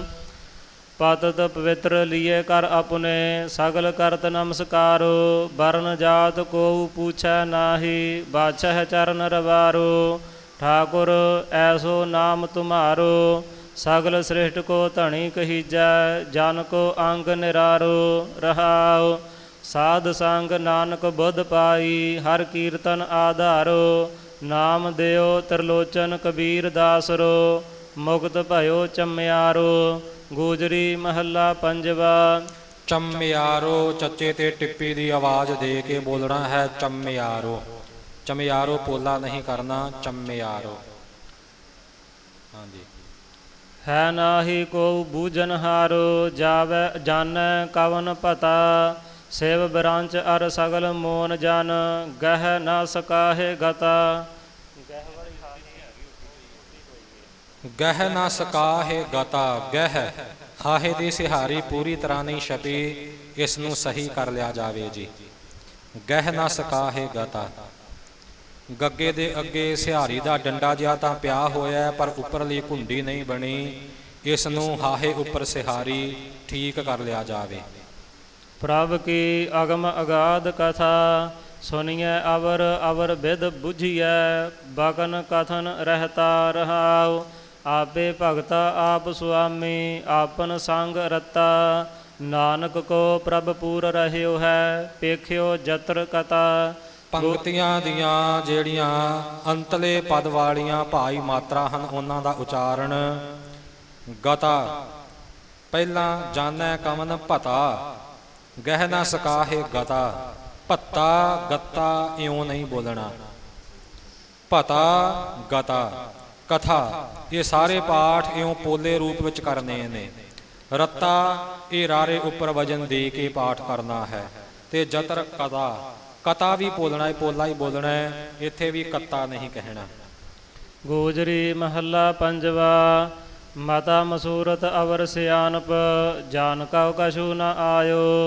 ਪਤਿਤ ਪਵਿੱਤਰ ਲੀਏ ਕਰ ਆਪਣੇ, ਸਗਲ ਕਰਤ ਨਮਸਕਾਰੋ। ਵਰਨ ਜਾਤ ਕੋਉ ਪੂਛੈ ਨਾਹੀ, ਬਾਛਹਿ ਚਰਨ ਰਵਾਰੋ। ਠਾਕੁਰ ਐਸੋ ਨਾਮ ਤੁਮਾਰੋ, ਸਗਲ ਸ੍ਰਿਸ਼ਟ ਕੋ ਧਣੀ ਕਹੀਜੈ। ਜਨ ਕੋ ਅੰਗ ਨਿਰਾਰੋ, ਰਹਾਉ। ਸਾਧ ਸੰਗ ਨਾਨਕ ਬੁੱਧ ਪਾਈ, ਹਰ ਕੀਰਤਨ ਆਧਾਰੋ। ਨਾਮ ਦਿਓ ਤ੍ਰਿਲੋਚਨ ਕਬੀਰ ਦਾਸਰੋ, ਮੁਕਤ ਭਇਓ ਚਮਿਆਰੋ। ਗੂਜਰੀ ਮਹੱਲਾ ਪੰਜਵਾ। ਚਮਿਆਰੋ ਚੱਚੇ ਤੇ ਟਿੱਪੀ ਦੀ ਆਵਾਜ਼ ਦੇ ਕੇ ਬੋਲਣਾ ਹੈ। ਚਮਿਆਰੋ, ਚਮਿਆਰੋ ਪੋਲਾ ਨਹੀਂ ਕਰਨਾ। ਚਮਿਆਰੋ। ਹਾਂਜੀ। ਹੈ ਨਾਹੀ ਕੋ ਬੂਝਨਹਾਰੋ, ਜਾਵੈ ਜਾਣੈ ਕਵਨ ਪਤਾ। ਸਿਵ ਬ੍ਰਾਂਚ ਅਰ ਸਗਲ ਮੋਨ ਜਨ, ਗਹਿ ਨਾ ਸਕਾਹੇ ਗਤਾ। ਗਹਿ ਨਾ ਸਕਾਹੇ ਗਤਾ। ਗਹਿ ਹਾਹੇ ਦੀ ਸਿਹਾਰੀ ਪੂਰੀ ਤਰ੍ਹਾਂ ਨਹੀਂ ਛਪੀ, ਇਸ ਨੂੰ ਸਹੀ ਕਰ ਲਿਆ ਜਾਵੇ ਜੀ। ਗਹਿ ਨਾ ਸਕਾਹੇ ਗਤਾ। ਗੱਗੇ ਦੇ ਅੱਗੇ ਸਿਹਾਰੀ ਦਾ ਡੰਡਾ ਜਿਹਾ ਤਾਂ ਪਿਆ ਹੋਇਆ, ਪਰ ਉੱਪਰਲੀ ਘੁੰਡੀ ਨਹੀਂ ਬਣੀ। ਇਸ ਨੂੰ ਹਾਹੇ ਉੱਪਰ ਸਿਹਾਰੀ ਠੀਕ ਕਰ ਲਿਆ ਜਾਵੇ। ਪ੍ਰਭ ਕੀ ਅਗਮ ਅਗਾਧ ਕਥਾ, ਸੁਣੀਐ ਅਵਰ ਅਵਰ ਬਿਦ ਬੁਝੀਐ। ਬਕਨ ਕਥਨ ਰਹਿਤਾ ਰਹਾਉ, ਆਪੇ ਭਗਤਾ ਆਪ ਸੁਆਮੀ। ਆਪਨ ਸੰਗ ਰਤਾ, ਨਾਨਕ ਕੋ ਪ੍ਰਭ ਪੂਰ ਰਹਿਓ ਹੈ। ਪੇਖਿਓ ਜਤਰ ਕਤਾ। ਪੰਕਤੀਆਂ ਦੀਆਂ ਜਿਹੜੀਆਂ ਅੰਤਲੇ ਪਦ ਵਾਲੀਆਂ ਭਾਈ ਮਾਤਰਾ ਹਨ, ਉਹਨਾਂ ਦਾ ਉਚਾਰਨ। ਗਤਾ ਪਹਿਲਾਂ ਜਾਣੈ ਕਵਨ ਭਤਾ, ਗਹਿ ਨਾ ਸਕਾਹੇ ਗਤਾ। ਭੱਤਾ ਗੱਤਾ ਇਉਂ ਨਹੀਂ ਬੋਲਣਾ। ਭਤਾ ਗਤਾ ਕਥਾ, ਇਹ ਸਾਰੇ ਪਾਠ ਇਉਂ ਪੋਲੇ ਰੂਪ ਵਿੱਚ ਕਰਨੇ ਨੇ। ਰੱਤਾ ਇਹ ਰਾਰੇ ਉੱਪਰ ਵਜਨ ਦੇ ਕੇ ਪਾਠ ਕਰਨਾ ਹੈ। ਤੇ ਜਤਰ ਕਤਾ, ਕਤਾ ਵੀ ਬੋਲਣਾ ਹੈ, ਪੋਲਾ ਹੀ ਬੋਲਣਾ ਹੈ। ਇੱਥੇ ਵੀ ਕੱਤਾ ਨਹੀਂ ਕਹਿਣਾ। ਗੋਜਰੀ ਮਹੱਲਾ ਪੰਜਵਾ। ਮਤਾ ਮਸੂਰਤ ਅਵਰ ਸਿਆਨਪ, ਜਾਨ ਕਉ ਕਛੂ ਨ ਆਇਓ।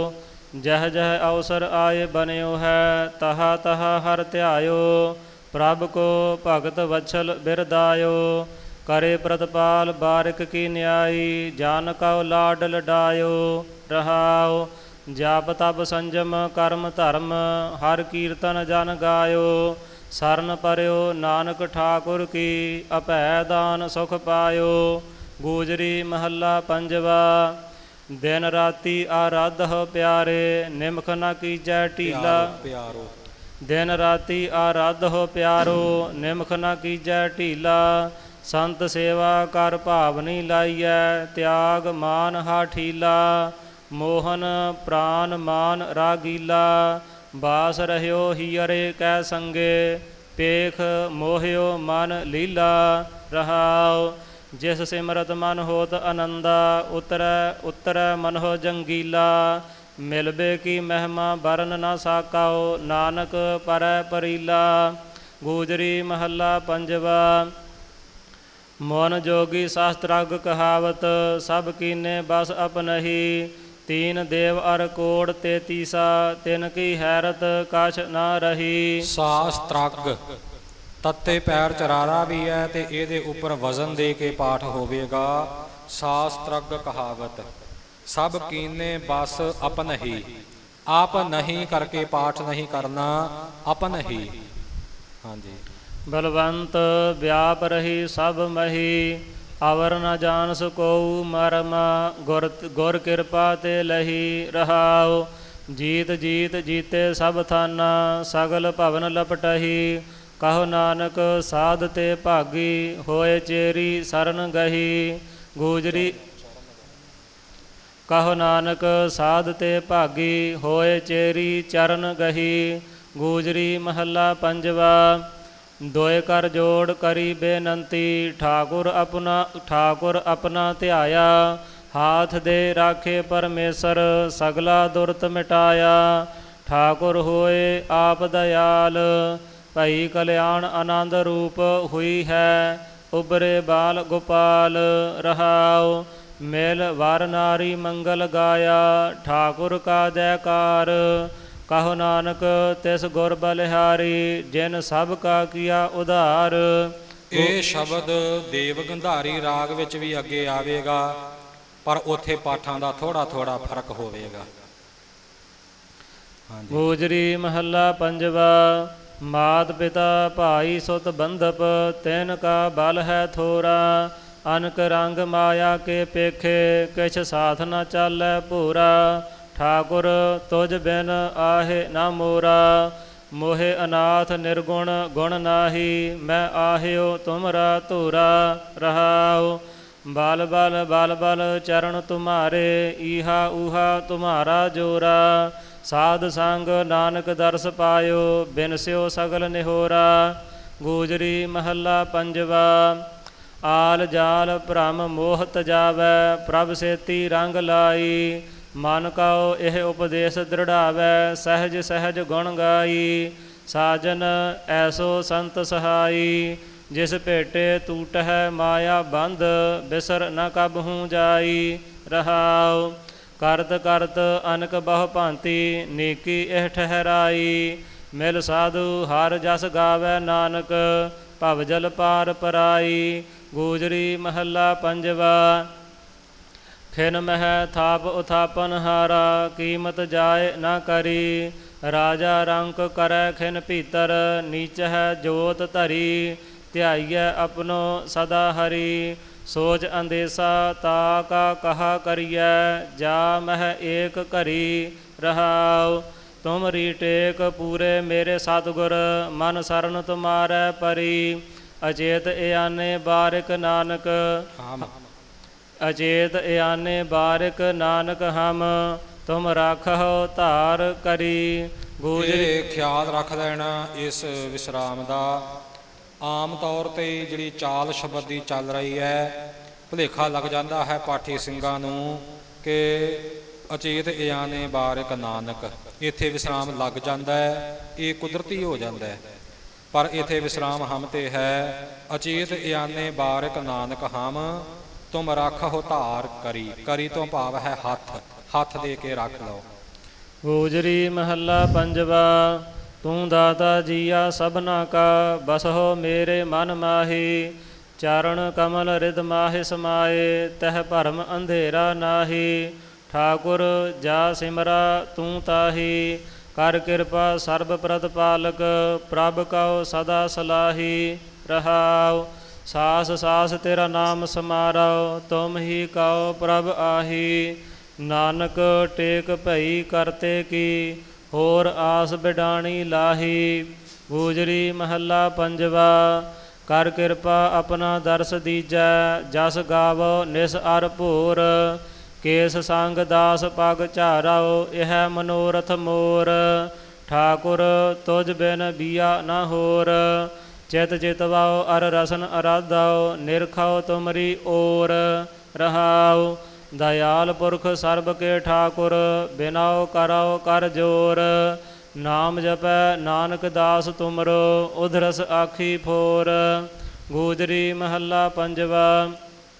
ਜਹ ਜਹ ਅਵਸਰ ਆਏ ਬਨਿਓ ਹੈ ਤਹਾ ਤਹਾ ਹਰ ਧਿਆਇਓ ਪ੍ਰਭ ਕੋ ਭਗਤ ਵਛਲ ਬਿਰਦਾਇਓ ਕਰੇ ਪ੍ਰਤਪਾਲ ਬਾਰਿਕ ਕੀ ਨਿਆਈ ਜਾਨ ਕਉ ਲਾਡ ਲਡਾਇਓ ਰਹਾਉ ਜਾਪ ਤਪ ਸੰਜਮ ਕਰਮ ਧਰਮ ਹਰ ਕੀਰਤਨ ਜਨ ਗਾਇਓ ਸਰਨ ਪਰਿਓ ਨਾਨਕ ਠਾਕੁਰ ਕੀ ਅਭੈ ਦਾਨ ਸੁਖ ਪਾਇਓ ਗੂਜਰੀ ਮਹੱਲਾ ਪੰਜਵਾ ਦਿਨ ਰਾਤੀ ਆਰਾਧਹੁ ਪਿਆਰੇ ਨਿਮਖ ਨ ਕੀਜੈ ਢੀਲਾ ਪਿਆਰੋ ਦਿਨ ਰਾਤੀ ਆਰਾਧਹੁ ਪਿਆਰੋ ਨਿਮਖ ਨ ਕੀਜੈ ਢੀਲਾ ਸੰਤ ਸੇਵਾ ਕਰ ਭਾਵਨੀ ਲਾਈਐ ਤਿਆਗ ਮਾਨ ਹਾ ਠੀਲਾ ਮੋਹਨ ਪ੍ਰਾਨ ਮਾਨ ਰਾਗੀਲਾ ਬਾਸ ਰਹਿਓ ਹੀਅਰੇ ਕੈ ਸੰਗੇ ਪੇਖ ਮੋਹਿਓ ਮਨ ਲੀਲਾ ਰਹਾਉ ਜਿਸ ਸਿਮਰਤ ਮਨ ਹੋਤ ਆਨੰਦਾ ਉਤਰੈ ਉਤਰੈ ਮਨਹੁ ਜੰਗੀਲਾ ਮਿਲਬੇ ਕੀ ਮਹਿਮਾ ਬਰਨ ਨਾ ਸਾਕਾਓ ਨਾਨਕ ਪਰੈ ਪਰੀਲਾ ਗੂਜਰੀ ਮਹੱਲਾ ਪੰਜਵਾ ਮਨ ਜੋਗੀ ਸ਼ਾਸਤਰਗ ਕਹਾਵਤ ਸਭ ਕੀਨੇ ਬਸ ਆਪਨਹੀ ਤੀਨ ਦੇਵ ਅਰ ਕੋੜ ਤੇਤੀਸਾ ਤਿਨ ਕੀ ਹੈਰਤ ਕਛ ਨਾ ਰਹੀ ਸ਼ਾਸਤਰਗ ਤੱਤੇ ਪੈਰ ਚਰਾਰਾ ਵੀ ਹੈ ਤੇ ਇਹਦੇ ਉੱਪਰ ਵਜ਼ਨ ਦੇ ਕੇ ਪਾਠ ਹੋਵੇਗਾ ਸ਼ਾਸਤਰਗ ਕਹਾਵਤ ਸਭ ਕੀਨੇ ਬਸ ਆਪਨ ਹੀ ਆਪ ਨਹੀਂ ਕਰਕੇ ਪਾਠ ਨਹੀਂ ਕਰਨਾ ਆਪਨ ਹੀ ਹਾਂਜੀ ਬਲਵੰਤ ਵਿਆਪ ਰਹੀ ਸਭ ਮਹੀ ਅਵਰ ਨ ਜਾਣ ਸਕੋਊ ਮਰਮ ਗੁਰ ਗੁਰ ਕਿਰਪਾ ਤੇ ਲਹੀ ਰਹਾਉ ਜੀਤ ਜੀਤ ਜੀਤੇ ਸਭ ਥਾਨਾ ਸਗਲ ਭਵਨ ਲਪਟਹੀ ਕਹੋ ਨਾਨਕ ਸਾਧ ਤੇ ਭਾਗੀ ਹੋਏ ਚੇਰੀ ਸਰਨ ਗਹੀ ਗੂਜਰੀ ਕਹੋ ਨਾਨਕ ਸਾਧ ਤੇ ਭਾਗੀ ਹੋਏ ਚੇਰੀ ਚਰਨ ਗਹੀ ਗੂਜਰੀ ਮਹੱਲਾ ਪੰਜਵਾ ਦੋਇ ਕਰ ਜੋੜ ਕਰੀ ਬੇਨੰਤੀ ਠਾਕੁਰ ਆਪਣਾ ਠਾਕੁਰ ਆਪਣਾ ਧਿਆਇਆ ਹਾਥ ਦੇ ਰਾਖੇ ਪਰਮੇਸ਼ਰ ਸਗਲਾ ਦੁਰਤ ਮਿਟਾਇਆ ਠਾਕੁਰ ਹੋਏ ਆਪ ਦਇਆਲ ਭਈ ਕਲਿਆਣ ਆਨੰਦ ਰੂਪ ਹੋਈ ਹੈ ਉਬਰੇ ਬਾਲ ਗੋਪਾਲ ਰਹਾਉ ਮੇਲ ਵਰ ਨਾਰੀ ਮੰਗਲ ਗਾਇਆ ਠਾਕੁਰ ਕਾ ਜੈਕਾਰ ਕਹੋ ਨਾਨਕ ਤਿਸ ਗੁਰ ਬਲਿਹਾਰੀ ਜਿਨ ਸਭ ਕਾ ਕੀਆ ਉਧਾਰ ਇਹ ਸ਼ਬਦ ਦੇਵ ਗੰਧਾਰੀ ਰਾਗ ਵਿੱਚ ਵੀ ਅੱਗੇ ਆਵੇਗਾ ਪਰ ਉੱਥੇ ਪਾਠਾਂ ਦਾ ਥੋੜਾ ਥੋੜਾ ਫਰਕ ਹੋਵੇਗਾ ਹਾਂਜੀ ਗੂਜਰੀ ਮਹੱਲਾ ਪੰਜਵਾ ਮਾਤ ਪਿਤਾ ਭਾਈ ਸੁਤ ਬੰਧਪ ਤਿਨ ਕਾ ਬਲ ਹੈ ਥੋਰਾ ਅਨਕ ਰੰਗ ਮਾਇਆ ਕੇ ਪੇਖੇ ਕਿਛ ਸਾਥ ਨ ਚਾਲੈ ਭੂਰਾ ਠਾਕੁਰ ਤੁਝ ਬਿਨ ਆਹੇ ਨਾ ਮੋਰਾ ਮੋਹਿ ਅਨਾਥ ਨਿਰਗੁਣ ਗੁਣ ਨਾਹੀ ਮੈਂ ਆਹਿਓ ਤੁਮਰਾ ਧੂਰਾ ਰਹਾਉ ਬਲ ਬਲ ਬਲ ਬਲ ਚਰਨ ਤੁਮਾਰੇ ਈਹਾ ਊਹਾ ਤੁਮਾਰਾ ਜੋਰਾ ਸਾਧ ਸੰਗ ਨਾਨਕ ਦਰਸ ਪਾਇਓ ਬਿਨਸਿਓ ਸਗਲ ਨਿਹੋਰਾ ਗੂਜਰੀ ਮਹੱਲਾ ਪੰਜਵਾ ਆਲ ਜਾਲ ਭ੍ਰਮ ਮੋਹ ਤਜਾਵੈ ਪ੍ਰਭ ਸੇਤੀ ਰੰਗ ਲਾਈ ਮਨ ਕਉ ਇਹ ਉਪਦੇਸ਼ ਦ੍ਰਿੜਾਵੈ ਸਹਿਜ ਸਹਿਜ ਗੁਣ ਗਾਈ ਸਾਜਨ ਐਸੋ ਸੰਤ ਸਹਾਈ ਜਿਸ ਭੇਟੇ ਟੂਟਹਿ ਮਾਇਆ ਬੰਧ ਬਿਸਰ ਨ ਕਬਹੂ ਜਾਈ ਰਹਾਉ ਕਰਤ ਕਰਤ ਅਨਕ ਬਹੁ ਭਾਂਤੀ ਨੀਕੀ ਇਹ ਠਹਿਰਾਈ ਮਿਲ ਸਾਧੂ ਹਰ ਜਸ ਗਾਵੈ ਨਾਨਕ ਭਵ ਜਲ ਪਾਰ ਪਰਾਈ ਗੂਜਰੀ ਮਹੱਲਾ ਪੰਜਵਾ ਖਿਨ ਮਹਿ ਥਾਪ ਉਥਾਪਨ ਹਾਰਾ ਕੀਮਤ ਜਾਏ ਨਾ ਕਰੀ ਰਾਜਾ ਰੰਕ ਕਰੈ ਖਿਨ ਭੀਤਰ ਨੀਚ ਹੈ ਜੋਤ ਧਰੀ ਧਿਆਈਐ ਆਪਣੋ ਸਦਾ ਹਰੀ ਸੋਚ ਅੰਦੇਸਾ ਤਾ ਕਾ ਕਹਾ ਕਰੀਐ ਜਾ ਮਹਿ ਏਕ ਘਰੀ ਰਹਾਉ ਤੁਮਰੀ ਟੇਕ ਪੂਰੇ ਮੇਰੇ ਸਤਿਗੁਰ ਮਨ ਸਰਨ ਤੁਮਾਰੈ ਪਰੀ ਅਚੇਤ ਇਆਨੇ ਬਾਰਿਕ ਨਾਨਕ ਅਚੇਤ ਇਆਨੇ ਬਾਰਿਕ ਨਾਨਕ ਹਮ ਤੁਮ ਰਾਖਹੁ ਧਾਰ ਕਰੀ ਗੂਜਰੀ ਇਹ ਖਿਆਲ ਰੱਖ ਲੈਣਾ ਇਸ ਵਿਸਰਾਮ ਦਾ ਆਮ ਤੌਰ ਤੇ ਜਿਹੜੀ ਚਾਲ ਸ਼ਬਦ ਦੀ ਚੱਲ ਰਹੀ ਹੈ ਭੁਲੇਖਾ ਲੱਗ ਜਾਂਦਾ ਹੈ ਪਾਠੀ ਸਿੰਘਾਂ ਨੂੰ ਕਿ ਅਚੇਤ ਇਆਨੇ ਬਾਰਿਕ ਨਾਨਕ ਇੱਥੇ ਵਿਸਰਾਮ ਲੱਗ ਜਾਂਦਾ ਹੈ ਇਹ ਕੁਦਰਤੀ ਹੋ ਜਾਂਦਾ ਹੈ ਪਰ ਇੱਥੇ ਵਿਸਰਾਮ ਹਮ ਤੇ ਹੈ ਅਚੇਤ ਇਆਨੇ ਬਾਰਿਕ ਨਾਨਕ ਹਮ ਤੁਮ ਰੱਖਹੁ ਧਾਰ ਕਰੀ ਕਰੀ ਤੋਂ ਭਾਵ ਹੈ ਹੱਥ ਹੱਥ ਦੇ ਕੇ ਰੱਖ ਲਓ ਗੋਜਰੀ ਮਹੱਲਾ ਪੰਜਵਾ। ਤੂੰ ਦਾਤਾ ਜੀਆ ਸਭਨਾ ਕਾ, ਬਸਹੁ ਮੇਰੇ ਮਨ ਮਾਹੀ। ਚਰਨ ਕਮਲ ਰਿਦ ਮਾਹਿ ਸਮਾਏ, ਤਹ ਭਰਮ ਅੰਧੇਰਾ ਨਾਹੀ। ਠਾਕੁਰ ਜਾ ਸਿਮਰਾ ਤੂੰ ਤਾਹੀ, ਕਰ ਕਿਰਪਾ ਸਰਬ ਪ੍ਰਤਪਾਲਕ। ਪ੍ਰਭ ਕਉ ਸਦਾ ਸਲਾਹੀ ਰਹਾਉ, ਸਾਸ ਸਾਸ ਤੇਰਾ ਨਾਮ ਸਮਾਰਉ। ਤੁਮ ਹੀ ਕਉ ਪ੍ਰਭ ਆਹੀ, ਨਾਨਕ ਟੇਕ ਭਈ ਕਰਤੇ ਕੀ। ਹੋਰ ਆਸ ਬਿਡਾਣੀ ਲਾਹੀ। ਗੂਜਰੀ ਮਹੱਲਾ ਪੰਜਵਾ। ਕਰ ਕਿਰਪਾ ਆਪਣਾ ਦਰਸ ਦੀਜੈ, ਜਸ ਗਾਵੋ ਨਿਸ ਅਰ ਭੋਰ। ਕੇਸ ਸੰਗ ਦਾਸ ਪਗ ਝਾਰਉ, ਇਹ ਮਨੋਰਥ ਮੋਰ। ਠਾਕੁਰ ਤੁਝ ਬਿਨ ਬੀਆ ਨਾ ਹੋਰ, ਚਿਤ ਚਿਤਵਾਉ ਅਰ ਰਸਨ ਅਰਾਧਉ। ਨਿਰਖਉ ਤੁਮਰੀ ਓਰ ਰਹਾਉ, ਦਇਆਲ ਪੁਰਖ ਸਰਬ ਕੇ ਠਾਕੁਰ। ਬਿਨਾਉ ਕਰਉ ਕਰ ਜੋਰ, ਨਾਮ ਜਪੈ ਨਾਨਕ ਦਾਸ ਤੁਮਰੋ। ਉਧਰਸ ਆਖੀ ਫੋਰ। ਗੂਜਰੀ ਮਹੱਲਾ ਪੰਜਵਾ।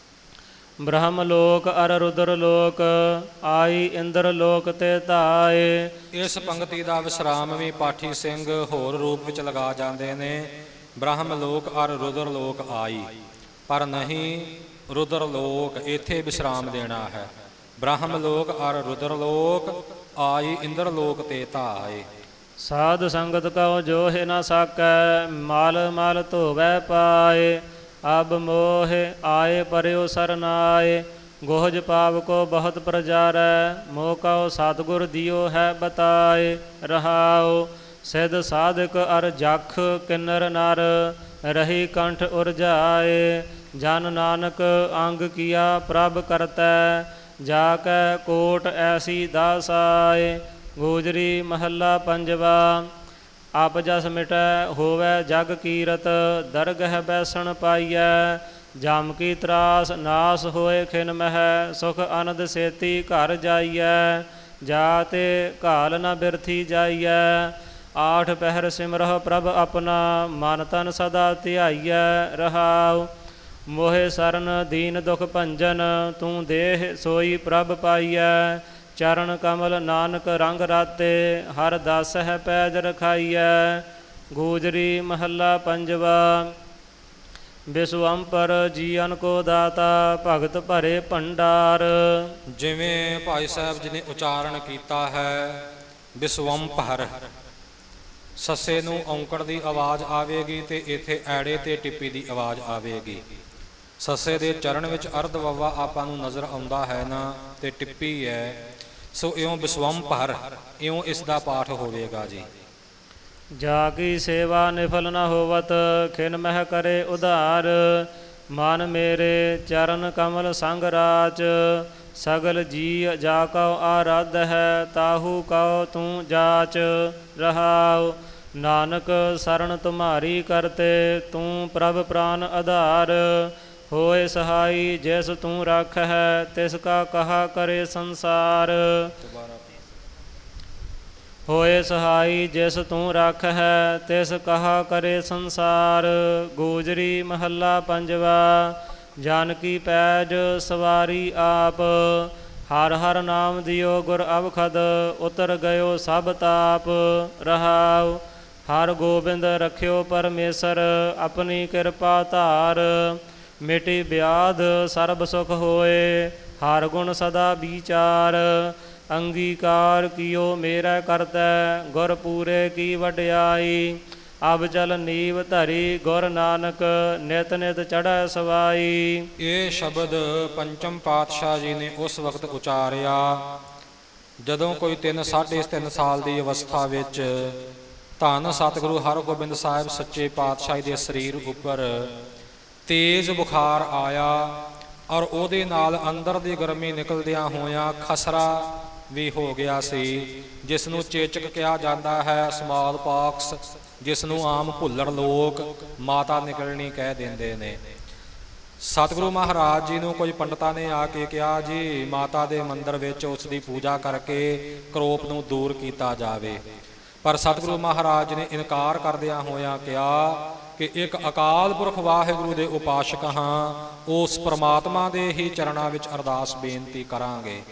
ਬ੍ਰਹਮ ਲੋਕ ਅਰ ਰੁਦਰ ਲੋਕ, ਆਈ ਇੰਦਰ ਲੋਕ ਤੇ ਧਾਏ। ਇਸ ਪੰਕਤੀ ਦਾ ਵਿਸਰਾਮ ਵੀ ਪਾਠੀ ਸਿੰਘ ਹੋਰ ਰੂਪ ਵਿੱਚ ਲਗਾ ਜਾਂਦੇ ਨੇ। ਬ੍ਰਹਮ ਲੋਕ ਅਰ ਰੁਦਰ ਲੋਕ ਆਈ, ਪਰ ਨਹੀਂ ਰੁਦਰ ਲੋਕ, ਇੱਥੇ ਵਿਸਰਾਮ ਦੇਣਾ ਹੈ। ਬ੍ਰਹਮ ਲੋਕ ਅਰ ਰੁਦਰ ਲੋਕ, ਆਈ ਇੰਦਰ ਲੋਕ ਤੇ ਧਾਏ। ਸਾਧ ਸੰਗਤ ਕਉ ਜੋ ਹੈ ਨਾ ਸਾਕੈ, ਮਾਲ ਮਾਲ ਧੋਵੈ ਪਾਏ। ਅਬ ਮੋਹ ਆਏ ਪਰਿਓ ਸਰਨਾਏ, ਗੋਹਜ ਪਾਵ ਕੋ ਬਹੁਤ ਪ੍ਰਜਾਰੈ। ਮੋਹ ਕਉ ਸਤਿਗੁਰ ਦਿਓ ਹੈ ਬਤਾਏ ਰਹਾਉ। ਸਿਧ ਸਾਧਕ ਅਰ ਜਖ ਕਿੰਨਰ ਨਰ, ਰਹੀ ਕੰਠ ਉਰਜਾਏ। ਜਨ ਨਾਨਕ ਅੰਗ ਕੀਆ ਪ੍ਰਭ ਕਰਤੈ, ਜਾ ਕੈ ਕੋਟ ਐਸੀ ਦਾਸਾਏ। ਗੂਜਰੀ ਮਹੱਲਾ ਪੰਜਵਾ। ਆਪ ਜਸ ਮਿਟੈ ਹੋਵੈ ਜਗ ਕੀਰਤ, ਦਰਗਹ ਬੈਸਣ ਪਾਈਐ। ਜਮ ਕੀ ਤਰਾਸ ਨਾਸ ਹੋਏ ਖਿਨ ਮਹਿ, ਸੁਖ ਆਨੰਦ ਸੇਤੀ ਘਰ ਜਾਈਐ। ਜਾ ਤੇ ਘਾਲ ਨ ਬਿਰਥੀ ਜਾਈਐ, ਆਠ ਪਹਿਰ ਸਿਮਰਹੁ ਪ੍ਰਭ ਆਪਣਾ। ਮਨ ਤਨ ਸਦਾ ਧਿਆਈਐ ਰਹਾਉ, ਮੋਹਿ ਸਰਨ ਦੀਨ ਦੁਖ ਭੰਜਨ। ਤੂੰ ਦੇਹ ਸੋਈ ਪ੍ਰਭ ਪਾਈਐ, ਚਰਨ ਕਮਲ ਨਾਨਕ ਰੰਗ ਰਾਤੇ। ਹਰ ਦਸ ਹੈ ਪੈਜ ਰਖਾਈਐ। ਗੂਜਰੀ ਮਹੱਲਾ ਪੰਜਵਾ। ਵਿਸਵੰਪਰ ਜੀਅਨ ਕੋ ਦਾਤਾ, ਭਗਤ ਭਰੇ ਭੰਡਾਰ। ਜਿਵੇਂ ਭਾਈ ਸਾਹਿਬ ਜੀ ਨੇ ਉਚਾਰਨ ਕੀਤਾ ਹੈ ਵਿਸਵੰਪਰ, ਸੱਸੇ ਨੂੰ ਔਂਕੜ ਦੀ ਆਵਾਜ਼ ਆਵੇਗੀ ਤੇ ਇੱਥੇ ਐੜੇ ਤੇ ਟਿੱਪੀ ਦੀ ਆਵਾਜ਼ ਆਵੇਗੀ। ਸੱਸੇ ਦੇ ਚਰਨ ਵਿੱਚ ਅਰਧ ਵੱਵਾ ਆਪਾਂ ਨੂੰ ਨਜ਼ਰ ਆਉਂਦਾ ਹੈ ਨਾ, ਤੇ ਟਿੱਪੀ ਹੈ, ਸੋ ਇਉਂ ਵਿਸਵੰਪਰ, ਇਉਂ ਇਸ ਦਾ ਪਾਠ ਹੋਵੇਗਾ ਜੀ। ਜਾ ਕੀ ਸੇਵਾ ਨਿਫਲ ਨ ਹੋਵਤ, ਖਿਨ ਮਹਿ ਕਰੇ ਉਧਾਰ। ਮਨ ਮੇਰੇ ਚਰਨ ਕਮਲ ਸੰਗ ਰਾਚ, ਸਗਲ ਜੀ ਜਾ ਕਉ ਆਰਾਧ ਹੈ। ਤਾਹੂ ਕਉ ਤੂੰ ਜਾਚ ਰਹਾਉ, ਨਾਨਕ ਸਰਣ ਤੁਮਾਰੀ ਕਰਤੇ। ਤੂੰ ਪ੍ਰਭ ਪ੍ਰਾਨ ਆਧਾਰ, ਹੋਏ ਸਹਾਈ ਜਿਸ ਤੂੰ ਰੱਖ ਹੈ। ਤਿਸ ਕਾ ਕਹਾ ਕਰੇ ਸੰਸਾਰ, ਹੋਏ ਸਹਾਈ ਜਿਸ ਤੂੰ ਰੱਖ ਹੈ। ਤਿਸ ਕਹਾ ਕਰੇ ਸੰਸਾਰ। ਗੂਜਰੀ ਮਹੱਲਾ ਪੰਜਵਾ। ਜਾਨਕੀ ਪੈਜ ਸਵਾਰੀ ਆਪ, ਹਰ ਹਰ ਨਾਮ ਦਿਓ ਗੁਰ ਅਵਖਦ। ਉਤਰ ਗਇਓ ਸਭ ਤਾਪ ਰਹਾਉ, ਹਰ ਗੋਬਿੰਦ ਰਖਿਓ ਪਰਮੇਸ਼ਰ। ਆਪਣੀ ਕਿਰਪਾ ਧਾਰ, ਮਿਟੀ ਬਿਆਧ ਸਰਬ ਸੁਖ ਹੋਏ। ਹਰ ਗੁਣ ਸਦਾ ਵਿਚਾਰ, ਅੰਗੀਕਾਰ ਕੀਓ ਮੇਰਾ ਕਰਤੈ। ਗੁਰ ਪੂਰੇ ਕੀ ਵਡਿਆਈ, ਅਬ ਚਲ ਨੀਵ ਧਰੀ। ਗੁਰ ਨਾਨਕ ਨਿਤ ਨਿਤ ਚੜ੍ਹੈ ਸਵਾਈ। ਇਹ ਸ਼ਬਦ ਪੰਚਮ ਪਾਤਸ਼ਾਹ ਜੀ ਨੇ ਉਸ ਵਕਤ ਉਚਾਰਿਆ ਜਦੋਂ ਕੋਈ ਤਿੰਨ ਸਾਢੇ ਤਿੰਨ ਸਾਲ ਦੀ ਅਵਸਥਾ ਵਿੱਚ ਧੰਨ ਸਤਿਗੁਰੂ ਹਰਗੋਬਿੰਦ ਸਾਹਿਬ ਸੱਚੇ ਪਾਤਸ਼ਾਹ ਦੇ ਸਰੀਰ ਉੱਪਰ ਤੇਜ਼ ਬੁਖਾਰ ਆਇਆ, ਔਰ ਉਹਦੇ ਨਾਲ ਅੰਦਰ ਦੀ ਗਰਮੀ ਨਿਕਲਦਿਆਂ ਹੋਇਆਂ ਖਸਰਾ ਵੀ ਹੋ ਗਿਆ ਸੀ, ਜਿਸ ਨੂੰ ਚੇਚਕ ਕਿਹਾ ਜਾਂਦਾ ਹੈ, ਸਮਾਲ ਪਾਕਸ, ਜਿਸ ਨੂੰ ਆਮ ਭੁੱਲੜ ਲੋਕ ਮਾਤਾ ਨਿਕਲਣੀ ਕਹਿ ਦਿੰਦੇ ਨੇ। ਸਤਿਗੁਰੂ ਮਹਾਰਾਜ ਜੀ ਨੂੰ ਕੁਝ ਪੰਡਤਾਂ ਨੇ ਆ ਕੇ ਕਿਹਾ, ਜੀ ਮਾਤਾ ਦੇ ਮੰਦਰ ਵਿੱਚ ਉਸ ਦੀ ਪੂਜਾ ਕਰਕੇ ਕਰੋਪ ਨੂੰ ਦੂਰ ਕੀਤਾ ਜਾਵੇ। ਪਰ ਸਤਿਗੁਰੂ ਮਹਾਰਾਜ ਨੇ ਇਨਕਾਰ ਕਰਦਿਆਂ ਹੋਇਆਂ ਕਿਹਾ ਕਿ ਇੱਕ ਅਕਾਲ ਪੁਰਖ ਵਾਹਿਗੁਰੂ ਦੇ ਉਪਾਸ਼ਕ ਹਾਂ, ਉਸ ਪਰਮਾਤਮਾ ਦੇ ਹੀ ਚਰਨਾਂ ਵਿੱਚ ਅਰਦਾਸ ਬੇਨਤੀ ਕਰਾਂਗੇ।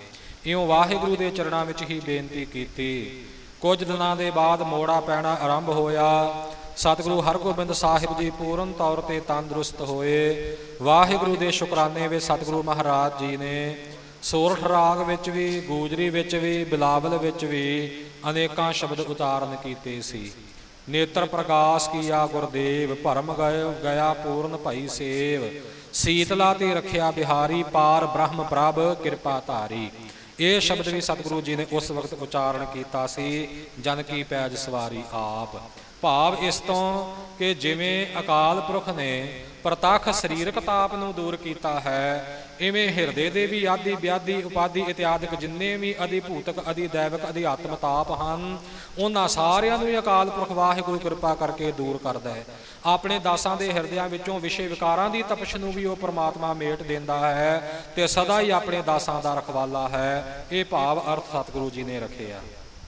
ਇਉਂ ਵਾਹਿਗੁਰੂ ਦੇ ਚਰਨਾਂ ਵਿੱਚ ਹੀ ਬੇਨਤੀ ਕੀਤੀ। ਕੁਝ ਦਿਨਾਂ ਦੇ ਬਾਅਦ ਮੋੜਾ ਪੈਣਾ ਆਰੰਭ ਹੋਇਆ। ਸਤਿਗੁਰੂ ਹਰਗੋਬਿੰਦ ਸਾਹਿਬ ਜੀ ਪੂਰਨ ਤੌਰ ਤੇ ਤੰਦਰੁਸਤ ਹੋਏ। ਵਾਹਿਗੁਰੂ ਦੇ ਸ਼ੁਕਰਾਨੇ ਵਿੱਚ ਸਤਿਗੁਰੂ ਮਹਾਰਾਜ ਜੀ ਨੇ ਸੋਰਠ ਰਾਗ ਵਿੱਚ ਵੀ, ਗੂਜਰੀ ਵਿੱਚ ਵੀ, ਬਿਲਾਵਲ ਵਿੱਚ ਵੀ ਅਨੇਕਾਂ ਸ਼ਬਦ ਉਚਾਰਨ ਕੀਤੇ ਸੀ। ਨੇਤਰ ਪ੍ਰਕਾਸ਼ ਕੀਆ ਗੁਰਦੇਵ, ਭਰਮ ਗਏ ਗਿਆ ਪੂਰਨ ਭਈ ਸੇਵ, ਸੀਤਲਾ ਤੇ ਰੱਖਿਆ ਬਿਹਾਰੀ, ਪਾਰ ਬ੍ਰਹਮ ਪ੍ਰਭ ਕਿਰਪਾ ਧਾਰੀ। ਇਹ ਸ਼ਬਦ ਵੀ ਸਤਿਗੁਰੂ ਜੀ ਨੇ ਉਸ ਵਕਤ ਉਚਾਰਨ ਕੀਤਾ ਸੀ ਜਨ ਕੀ ਪੈਜ ਸਵਾਰੀ ਆਪ। ਭਾਵ ਇਸ ਤੋਂ ਕਿ ਜਿਵੇਂ ਅਕਾਲ ਪੁਰਖ ਨੇ ਪ੍ਰਤੱਖ ਸਰੀਰਕ ਤਾਪ ਨੂੰ ਦੂਰ ਕੀਤਾ ਹੈ, ਇਵੇਂ ਹਿਰਦੇ ਦੇ ਵੀ ਆਦਿ ਵਿਆਧੀ ਉਪਾਧੀ ਇਤਿਆਦਿਕ ਜਿੰਨੇ ਵੀ ਅਧਿ ਭੂਤਕ ਅਧਿ ਦੈਵਿਕ ਅਧਿ ਆਤਮ ਤਾਪ ਹਨ, ਉਹਨਾਂ ਸਾਰਿਆਂ ਨੂੰ ਹੀ ਅਕਾਲ ਪੁਰਖ ਵਾਹਿਗੁਰੂ ਕਿਰਪਾ ਕਰਕੇ ਦੂਰ ਕਰਦਾ ਹੈ। ਆਪਣੇ ਦਾਸਾਂ ਦੇ ਹਿਰਦਿਆਂ ਵਿੱਚੋਂ ਵਿਸ਼ੇ ਵਿਕਾਰਾਂ ਦੀ ਤਪਸ਼ ਨੂੰ ਵੀ ਉਹ ਪ੍ਰਮਾਤਮਾ ਮੇਟ ਦਿੰਦਾ ਹੈ ਤੇ ਸਦਾ ਹੀ ਆਪਣੇ ਦਾਸਾਂ ਦਾ ਰਖਵਾਲਾ ਹੈ। ਇਹ ਭਾਵ ਅਰਥ ਸਤਿਗੁਰੂ ਜੀ ਨੇ ਰੱਖਿਆ।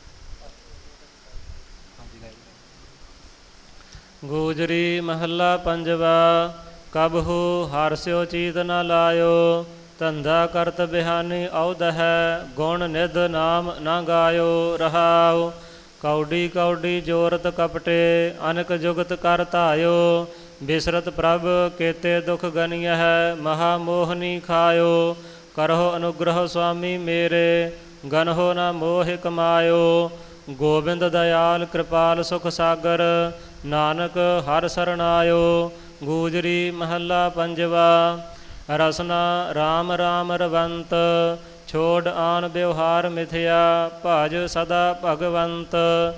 ਗੂਜਰੀ ਮਹੱਲਾ ਪੰਜਵਾ। ਕਬਹੂ ਹਰਸਿਓ ਚੀਤ ਨ ਲਾਇਓ, ਧੰਦਾ ਕਰਤ ਬਿਹਾਨੀ ਔਧ ਹੈ, ਗੁਣ ਨਿਧ ਨਾਮ ਨ ਗਾਇਓ ਰਹਾਉ। ਕੌਡੀ ਕੌਡੀ ਜੋਰਤ ਕਪਟੇ, ਅਨਕ ਜੁਗਤ ਕਰ ਧਾਇਓ, ਬਿਸਰਤ ਪ੍ਰਭ ਕੇਤੇ ਦੁਖ ਗਨੀਅ ਹੈ, ਮਹਾ ਮੋਹਨੀ ਖਾਇਓ। ਕਰਹੁ ਅਨੁਗ੍ਰਹ ਸੁਆਮੀ ਮੇਰੇ, ਗਨਹੁ ਨ ਮੋਹਿ ਕਮਾਇਓ। ਗੋਬਿੰਦ ਦਇਆਲ ਕਿਰਪਾਲ ਸੁਖ ਸਾਗਰ, ਨਾਨਕ ਹਰਿ ਸਰਣਾਇਓ। ਗੂਜਰੀ ਮਹੱਲਾ ਪੰਜਵਾ। ਰਸਨਾ ਰਾਮ ਰਾਮ ਰਵੰਤ, ਛੋੜ ਆਨ ਵਿਵਹਾਰ ਮਿਥਿਆ, ਭਜ ਸਦਾ ਭਗਵੰਤ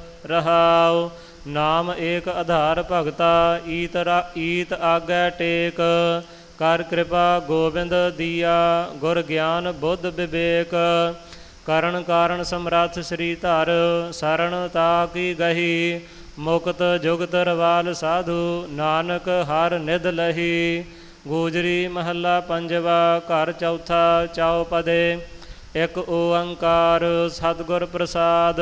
ਰਹਾਉ। ਨਾਮ ਏਕ ਆਧਾਰ ਭਗਤਾ, ਈਤ ਈਤ ਆਗੈ ਟੇਕ, ਕਰ ਕਿਰਪਾ ਗੋਬਿੰਦ ਦੀਆ, ਗੁਰ ਗਿਆਨ ਬੁੱਧ ਵਿਵੇਕ। ਕਰਨ ਕਾਰਨ ਸਮਰੱਥ ਸ੍ਰੀ ਧਰ, ਸਰਣ ਤਾ ਕੀ ਗਹੀ, ਮੁਕਤ ਜੁਗਤ ਰਵਾਲ ਸਾਧੂ, ਨਾਨਕ ਹਰ ਨਿਧ ਲਹੀ। ਗੂਜਰੀ ਮਹੱਲਾ ਪੰਜਵਾ। ਘਰ ਚੌਥਾ। ਚੌਪਦੇ। ਇੱਕ ਓੰਕਾਰ ਸਤਿਗੁਰ ਪ੍ਰਸਾਦ,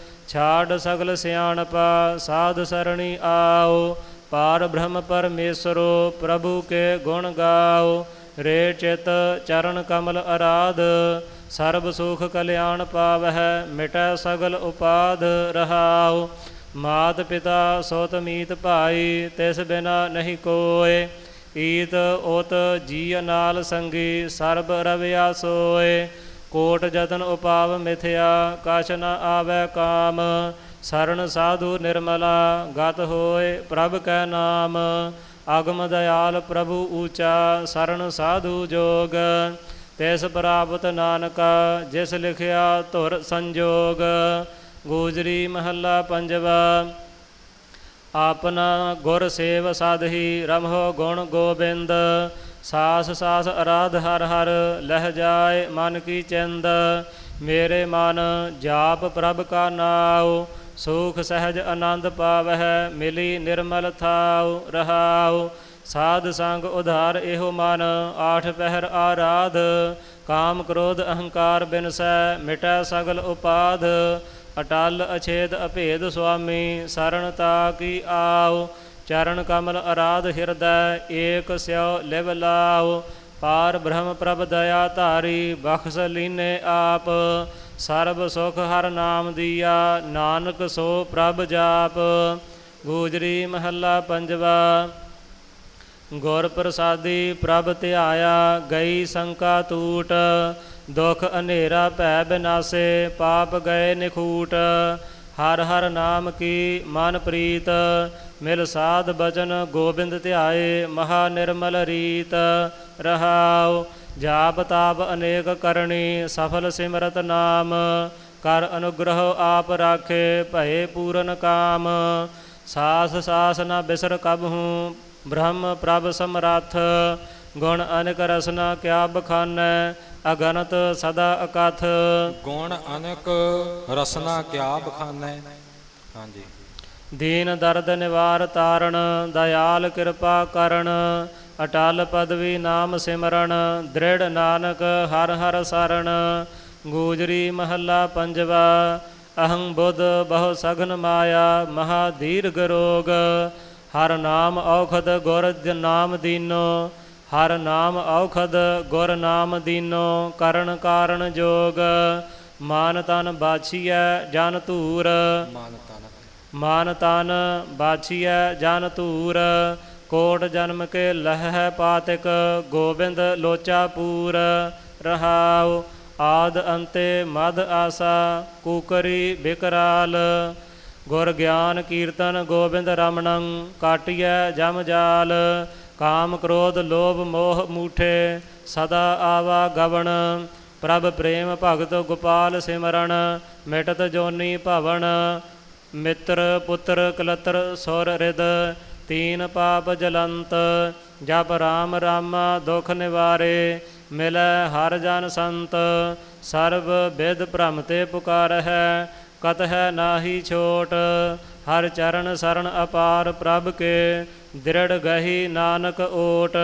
ਛਾੜ ਸਗਲ ਸਿਆਣਪਾ, ਸਾਧ ਸਰਣੀ ਆਓ। ਪਾਰ ਬ੍ਰਹਮ ਪਰਮੇਸ਼ਰੋ, ਪ੍ਰਭੂ ਕੇ ਗੁਣ ਗਾਓ। ਰੇ ਚਿਤ ਚਰਨ ਕਮਲ ਅਰਾਧ, ਸਰਬ ਸੁਖ ਕਲਿਆਣ ਪਾਵਹਿ, ਮਿਟੈ ਸਗਲ ਉਪਾਧ ਰਹਾਉ। ਮਾਤ ਪਿਤਾ ਸੋਤ ਮੀਤ ਭਾਈ, ਤਿਸ ਬਿਨਾ ਨਹੀਂ ਕੋਇ। ਈਤ ਓਤ ਜੀਅ ਨਾਲ ਸੰਗੀ, ਸਰਬ ਰਵਿਆ ਸੋਏ। ਕੋਟ ਜਤਨ ਉਪਾਵ ਮਿਥਿਆ, ਕਛ ਨ ਆਵੈ ਕਾਮ। ਸਰਣ ਸਾਧੂ ਨਿਰਮਲਾ, ਗਤ ਹੋਏ ਪ੍ਰਭ ਕੈ ਨਾਮ। ਅਗਮ ਦਇਆਲ ਪ੍ਰਭੂ ਊਚਾ, ਸਰਣ ਸਾਧੂ ਜੋਗ। ਤਿਸ ਪ੍ਰਾਪਤ ਨਾਨਕਾ, ਜਿਸ ਲਿਖਿਆ ਧੁਰ ਸੰਜੋਗ। ਗੂਜਰੀ ਮਹੱਲਾ ਪੰਜਵਾ। ਆਪਨਾ ਗੁਰ ਸੇਵ ਸਾਧਹੀ, ਰਮਹੁ ਗੁਣ ਗੋਬਿੰਦ। ਸਾਸ ਸਾਸ ਅਰਾਧ ਹਰ ਹਰ, ਲਹਿ ਜਾਏ ਮਨ ਕੀ ਚਿੰਦ। ਮੇਰੇ ਮਨ ਜਾਪ ਪ੍ਰਭ ਕਾ ਨਾਉ, ਸੁਖ ਸਹਿਜ ਆਨੰਦ ਪਾਵਹਿ, ਮਿਲੀ ਨਿਰਮਲ ਥਾਉ ਰਹਾਉ। ਸਾਧ ਸੰਗ ਉਧਾਰ ਇਹੋ ਮਨ, ਆਠ ਪਹਿਰ ਆਰਾਧ। ਕਾਮ ਕ੍ਰੋਧ ਅਹੰਕਾਰ ਬਿਨਸੈ, ਮਿਟੈ ਸਗਲ ਉਪਾਧ। ਅਟਲ ਅਛੇਦ ਅਭੇਦ ਸੁਆਮੀ, ਸਰਣ ਤਾ ਕੀ ਆਉ। ਚਰਨ ਕਮਲ ਅਰਾਧ ਹਿਰਦੈ, ਏਕ ਸਿਉ ਲਿਵ ਲਾਉ। ਪਾਰ ਬ੍ਰਹਮ ਪ੍ਰਭ ਦਇਆ ਧਾਰੀ, ਬਖਸ਼ ਲੀਨੇ ਆਪ। ਸਰਬ ਸੁਖ ਹਰ ਨਾਮ ਦੀਆ, ਨਾਨਕ ਸੋ ਪ੍ਰਭ ਜਾਪ। ਗੂਜਰੀ ਮਹੱਲਾ ਪੰਜਵਾ। ਗੁਰ ਪ੍ਰਸਾਦੀ ਪ੍ਰਭ ਧਿਆਇਆ, ਗਈ ਸੰਕਾ ਟੂਟ। ਦੁਖ ਹਨੇਰਾ ਭੈ ਬਿਨਾਸੇ, ਪਾਪ ਗਏ ਨਿਖੂਟ। ਹਰ ਹਰ ਨਾਮ ਕੀ ਮਨ ਪ੍ਰੀਤ, ਮਿਲ ਸਾਧ ਬਚਨ ਗੋਬਿੰਦ ਧਿਆਏ, ਮਹਾ ਨਿਰਮਲ ਰੀਤ ਰਹਾਉ। ਜਾਪ ਤਾਪ ਅਨੇਕ ਕਰਨੀ, ਸਫਲ ਸਿਮਰਤ ਨਾਮ। ਕਰ ਅਨੁਗ੍ਰਹ ਆਪ ਰਾਖੇ, ਭਏ ਪੂਰਨ ਕਾਮ। ਸਾਸ ਸਾਸ ਨ ਬਿਸਰ ਕਬਹੂ, ਬ੍ਰਹਮ ਪ੍ਰਭ ਸਮਰੱਥ। ਗੁਣ ਅਨੇਕ ਰਸਨਾ ਕਿਆ ਬਖਾਨੈ, ਅਗਨਤ ਸਦਾ ਅਕਥ। ਗੁਣ ਅਨੇਕ ਰਸਨਾ ਕਿਆ ਬਖਾਨੈ। ਹਾਂਜੀ। ਦੀਨ ਦਰਦ ਨਿਵਾਰ ਤਾਰਨ, ਦਇਆਲ ਕਿਰਪਾ ਕਰਨ। ਅਟਲ ਪਦਵੀ ਨਾਮ ਸਿਮਰਨ, ਦ੍ਰਿੜ ਨਾਨਕ ਹਰ ਹਰ ਸਰਣ। ਗੂਜਰੀ ਮਹੱਲਾ ਪੰਜਵਾ। ਅਹੰ ਬੁੱਧ ਬਹੁ ਸਗਨ ਮਾਇਆ, ਮਹਾ ਦੀਰਘ ਰੋਗ। ਹਰ ਨਾਮ ਔਖਦ ਗੁਰ ਨਾਮ ਦੀਨੋ, ਹਰ ਨਾਮ ਔਖਦ ਗੁਰ ਨਾਮ ਦੀਨੋ ਕਰਨ ਕਾਰਨ ਜੋਗ ਮਾਨ ਤਨ ਬਾਛੀਐ ਜਨ ਧੂਰ ਮਾਨ ਤਨ ਮਾਨ ਤਨ ਬਾਛੀਐ ਜਨ ਧੂਰ ਕੋਟ ਜਨਮ ਕੇ ਲਹਿ ਪਾਤਿਕ ਗੋਬਿੰਦ ਲੋਚਾ ਪੂਰ ਰਹਾਉ ਆਦ ਅੰਤੇ ਮਦ ਆਸਾ ਕੂਕਰੀ ਬਿਕਰਾਲ ਗੁਰ ਗਿਆਨ ਕੀਰਤਨ ਗੋਬਿੰਦ ਰਮਣੰ ਕਾਟਿਐ ਜਮ ਜਾਲ ਕਾਮ ਕ੍ਰੋਧ ਲੋਭ ਮੋਹ ਮੂਠੇ ਸਦਾ ਆਵਾ ਗਵਣ ਪ੍ਰਭ ਪ੍ਰੇਮ ਭਗਤ ਗੋਪਾਲ ਸਿਮਰਨ ਮਿਟਤ ਜੋਨੀ ਭਵਨ ਮਿੱਤਰ ਪੁੱਤਰ ਕਲਤਰ ਸੁਰ ਰਿਦ ਤੀਨ ਪਾਪ ਜਲੰਤ ਜਪ ਰਾਮ ਰਾਮਾ ਦੁਖ ਨਿਵਾਰੇ ਮਿਲੈ ਹਰ ਜਨ ਸੰਤ ਸਰਬ ਬਿਦ ਭ੍ਰਮ ਤੇ ਪੁਕਾਰ ਹੈ ਕਤ ਹੈ ਨਾਹੀ ਛੋਟ ਹਰ ਚਰਨ ਸਰਣ ਅਪਾਰ ਪ੍ਰਭ ਕੇ ਦ੍ਰਿੜ ਗਹੀ ਨਾਨਕ ਓਟ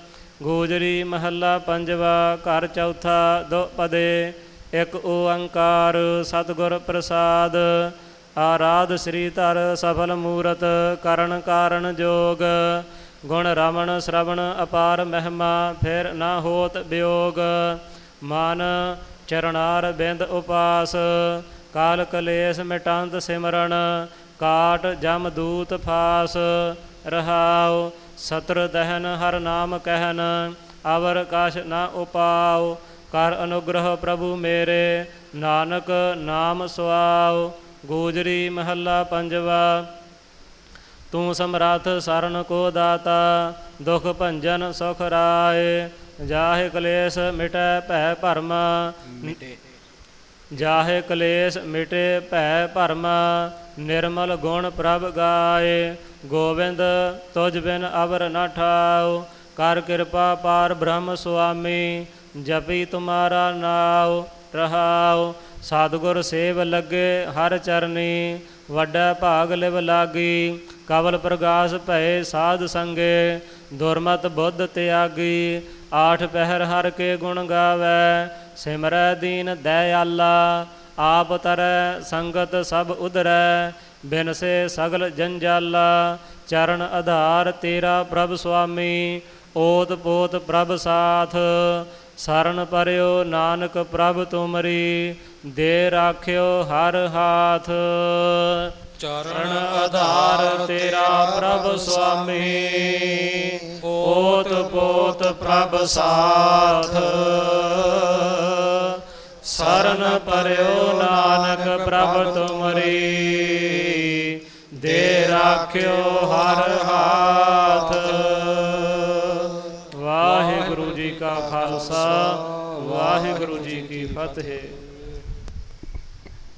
ਗੂਜਰੀ ਮਹੱਲਾ ਪੰਜਵਾ ਘਰ ਚੌਥਾ ਦੋ ਪਦੇ ਇੱਕ ਓੰਕਾਰ ਸਤਿਗੁਰ ਪ੍ਰਸਾਦ ਆਰਾਧ ਸ੍ਰੀ ਧਰ ਸਫਲ ਮੂਰਤ ਕਰਨ ਕਾਰਨ ਜੋਗ ਗੁਣ ਰਮਣ ਸ਼ਰਵਣ ਅਪਾਰ ਮਹਿਮਾ ਫਿਰ ਨਾ ਹੋਤ ਵਿਯੋਗ ਮਨ ਚਰਨਾਰ ਬਿੰਦ ਉਪਾਸ ਕਾਲ ਕਲੇਸ਼ ਮਿਟੰਤ ਸਿਮਰਨ ਕਾਟ ਜਮ ਦੂਤ ਫਾਸ ਰਹਾਉ ਸਤਰ ਦਹਨ ਹਰ ਨਾਮ ਕਹਿਨ ਅਵਰ ਕਛ ਨਾ ਉਪਾਉ ਕਰ ਅਨੁਗ੍ਰਹ ਪ੍ਰਭੂ ਮੇਰੇ ਨਾਨਕ ਨਾਮ ਸੁਆਉ ਗੂਜਰੀ ਮਹੱਲਾ ਪੰਜਵਾ ਤੂੰ ਸਮਰੱਥ ਸਰਨ ਕੋ ਦਾਤਾ ਦੁਖ ਭੰਜਨ ਸੁਖ ਰਾਏ ਜਾਹੇ ਕਲੇਸ਼ ਮਿਟੈ ਭੈ ਭਰਮ ਮਿਟੇ ਜਾਹੇ ਕਲੇਸ਼ ਮਿਟੇ ਭੈ ਭਰਮ ਨਿਰਮਲ ਗੁਣ ਪ੍ਰਭ ਗਾਏ ਗੋਬਿੰਦ ਤੁਝ ਬਿਨ ਅਵਰ ਨ ਠਾਉ ਕਰ ਕਿਰਪਾ ਪਾਰ ਬ੍ਰਹਮ ਸੁਆਮੀ ਜਪੀ ਤੁਮਾਰਾ ਨਾਉ ਰਹਾਉ ਸਤਿਗੁਰ ਸੇਵ ਲੱਗੇ ਹਰ ਚਰਨੀ ਵੱਡਾ ਭਾਗ ਲਿਵ ਲਾਗੀ ਕਵਲ ਪ੍ਰਗਾਸ ਭਏ ਸਾਧ ਸੰਗੇ ਦੁਰਮਤ ਬੁੱਧ ਤਿਆਗੀ ਆਠ ਪਹਿਰ ਹਰ ਕੇ ਗੁਣ ਗਾਵੈ ਸਿਮਰੈ ਦੀਨ ਦਇਆਲਾ ਆਪ ਤਰੈ ਸੰਗਤ ਸਭ ਉਧਰੈ ਬਿਨਸੇ ਸਗਲ ਜੰਜਾਲਾ ਚਰਨ ਆਧਾਰ ਤੇਰਾ ਪ੍ਰਭ ਸੁਆਮੀ ਓਤ ਪੋਤ ਪ੍ਰਭ ਸਾਥ ਸਰਨ ਪਰਿਓ ਨਾਨਕ ਪ੍ਰਭ ਤੁਮਰੀ ਦੇ ਰਾਖਿਓ ਹਰ ਹਾਥ ਚਰਨ ਆਧਾਰ ਤੇਰਾ ਪ੍ਰਭ ਸੁਆਮੀ ਓਤ ਪੋਤ ਪ੍ਰਭ ਸਾਥ ਸਰਨ ਪਰਿਓ ਨਾਨਕ ਪ੍ਰਭ ਤੁਮਰੀ ਦੇ ਰਾਖਿਓ ਹਰ ਹਾਥ। ਵਾਹਿਗੁਰੂ ਜੀ ਕਾ ਖਾਲਸਾ ਵਾਹਿਗੁਰੂ ਜੀ ਕੀ ਫਤਿਹ।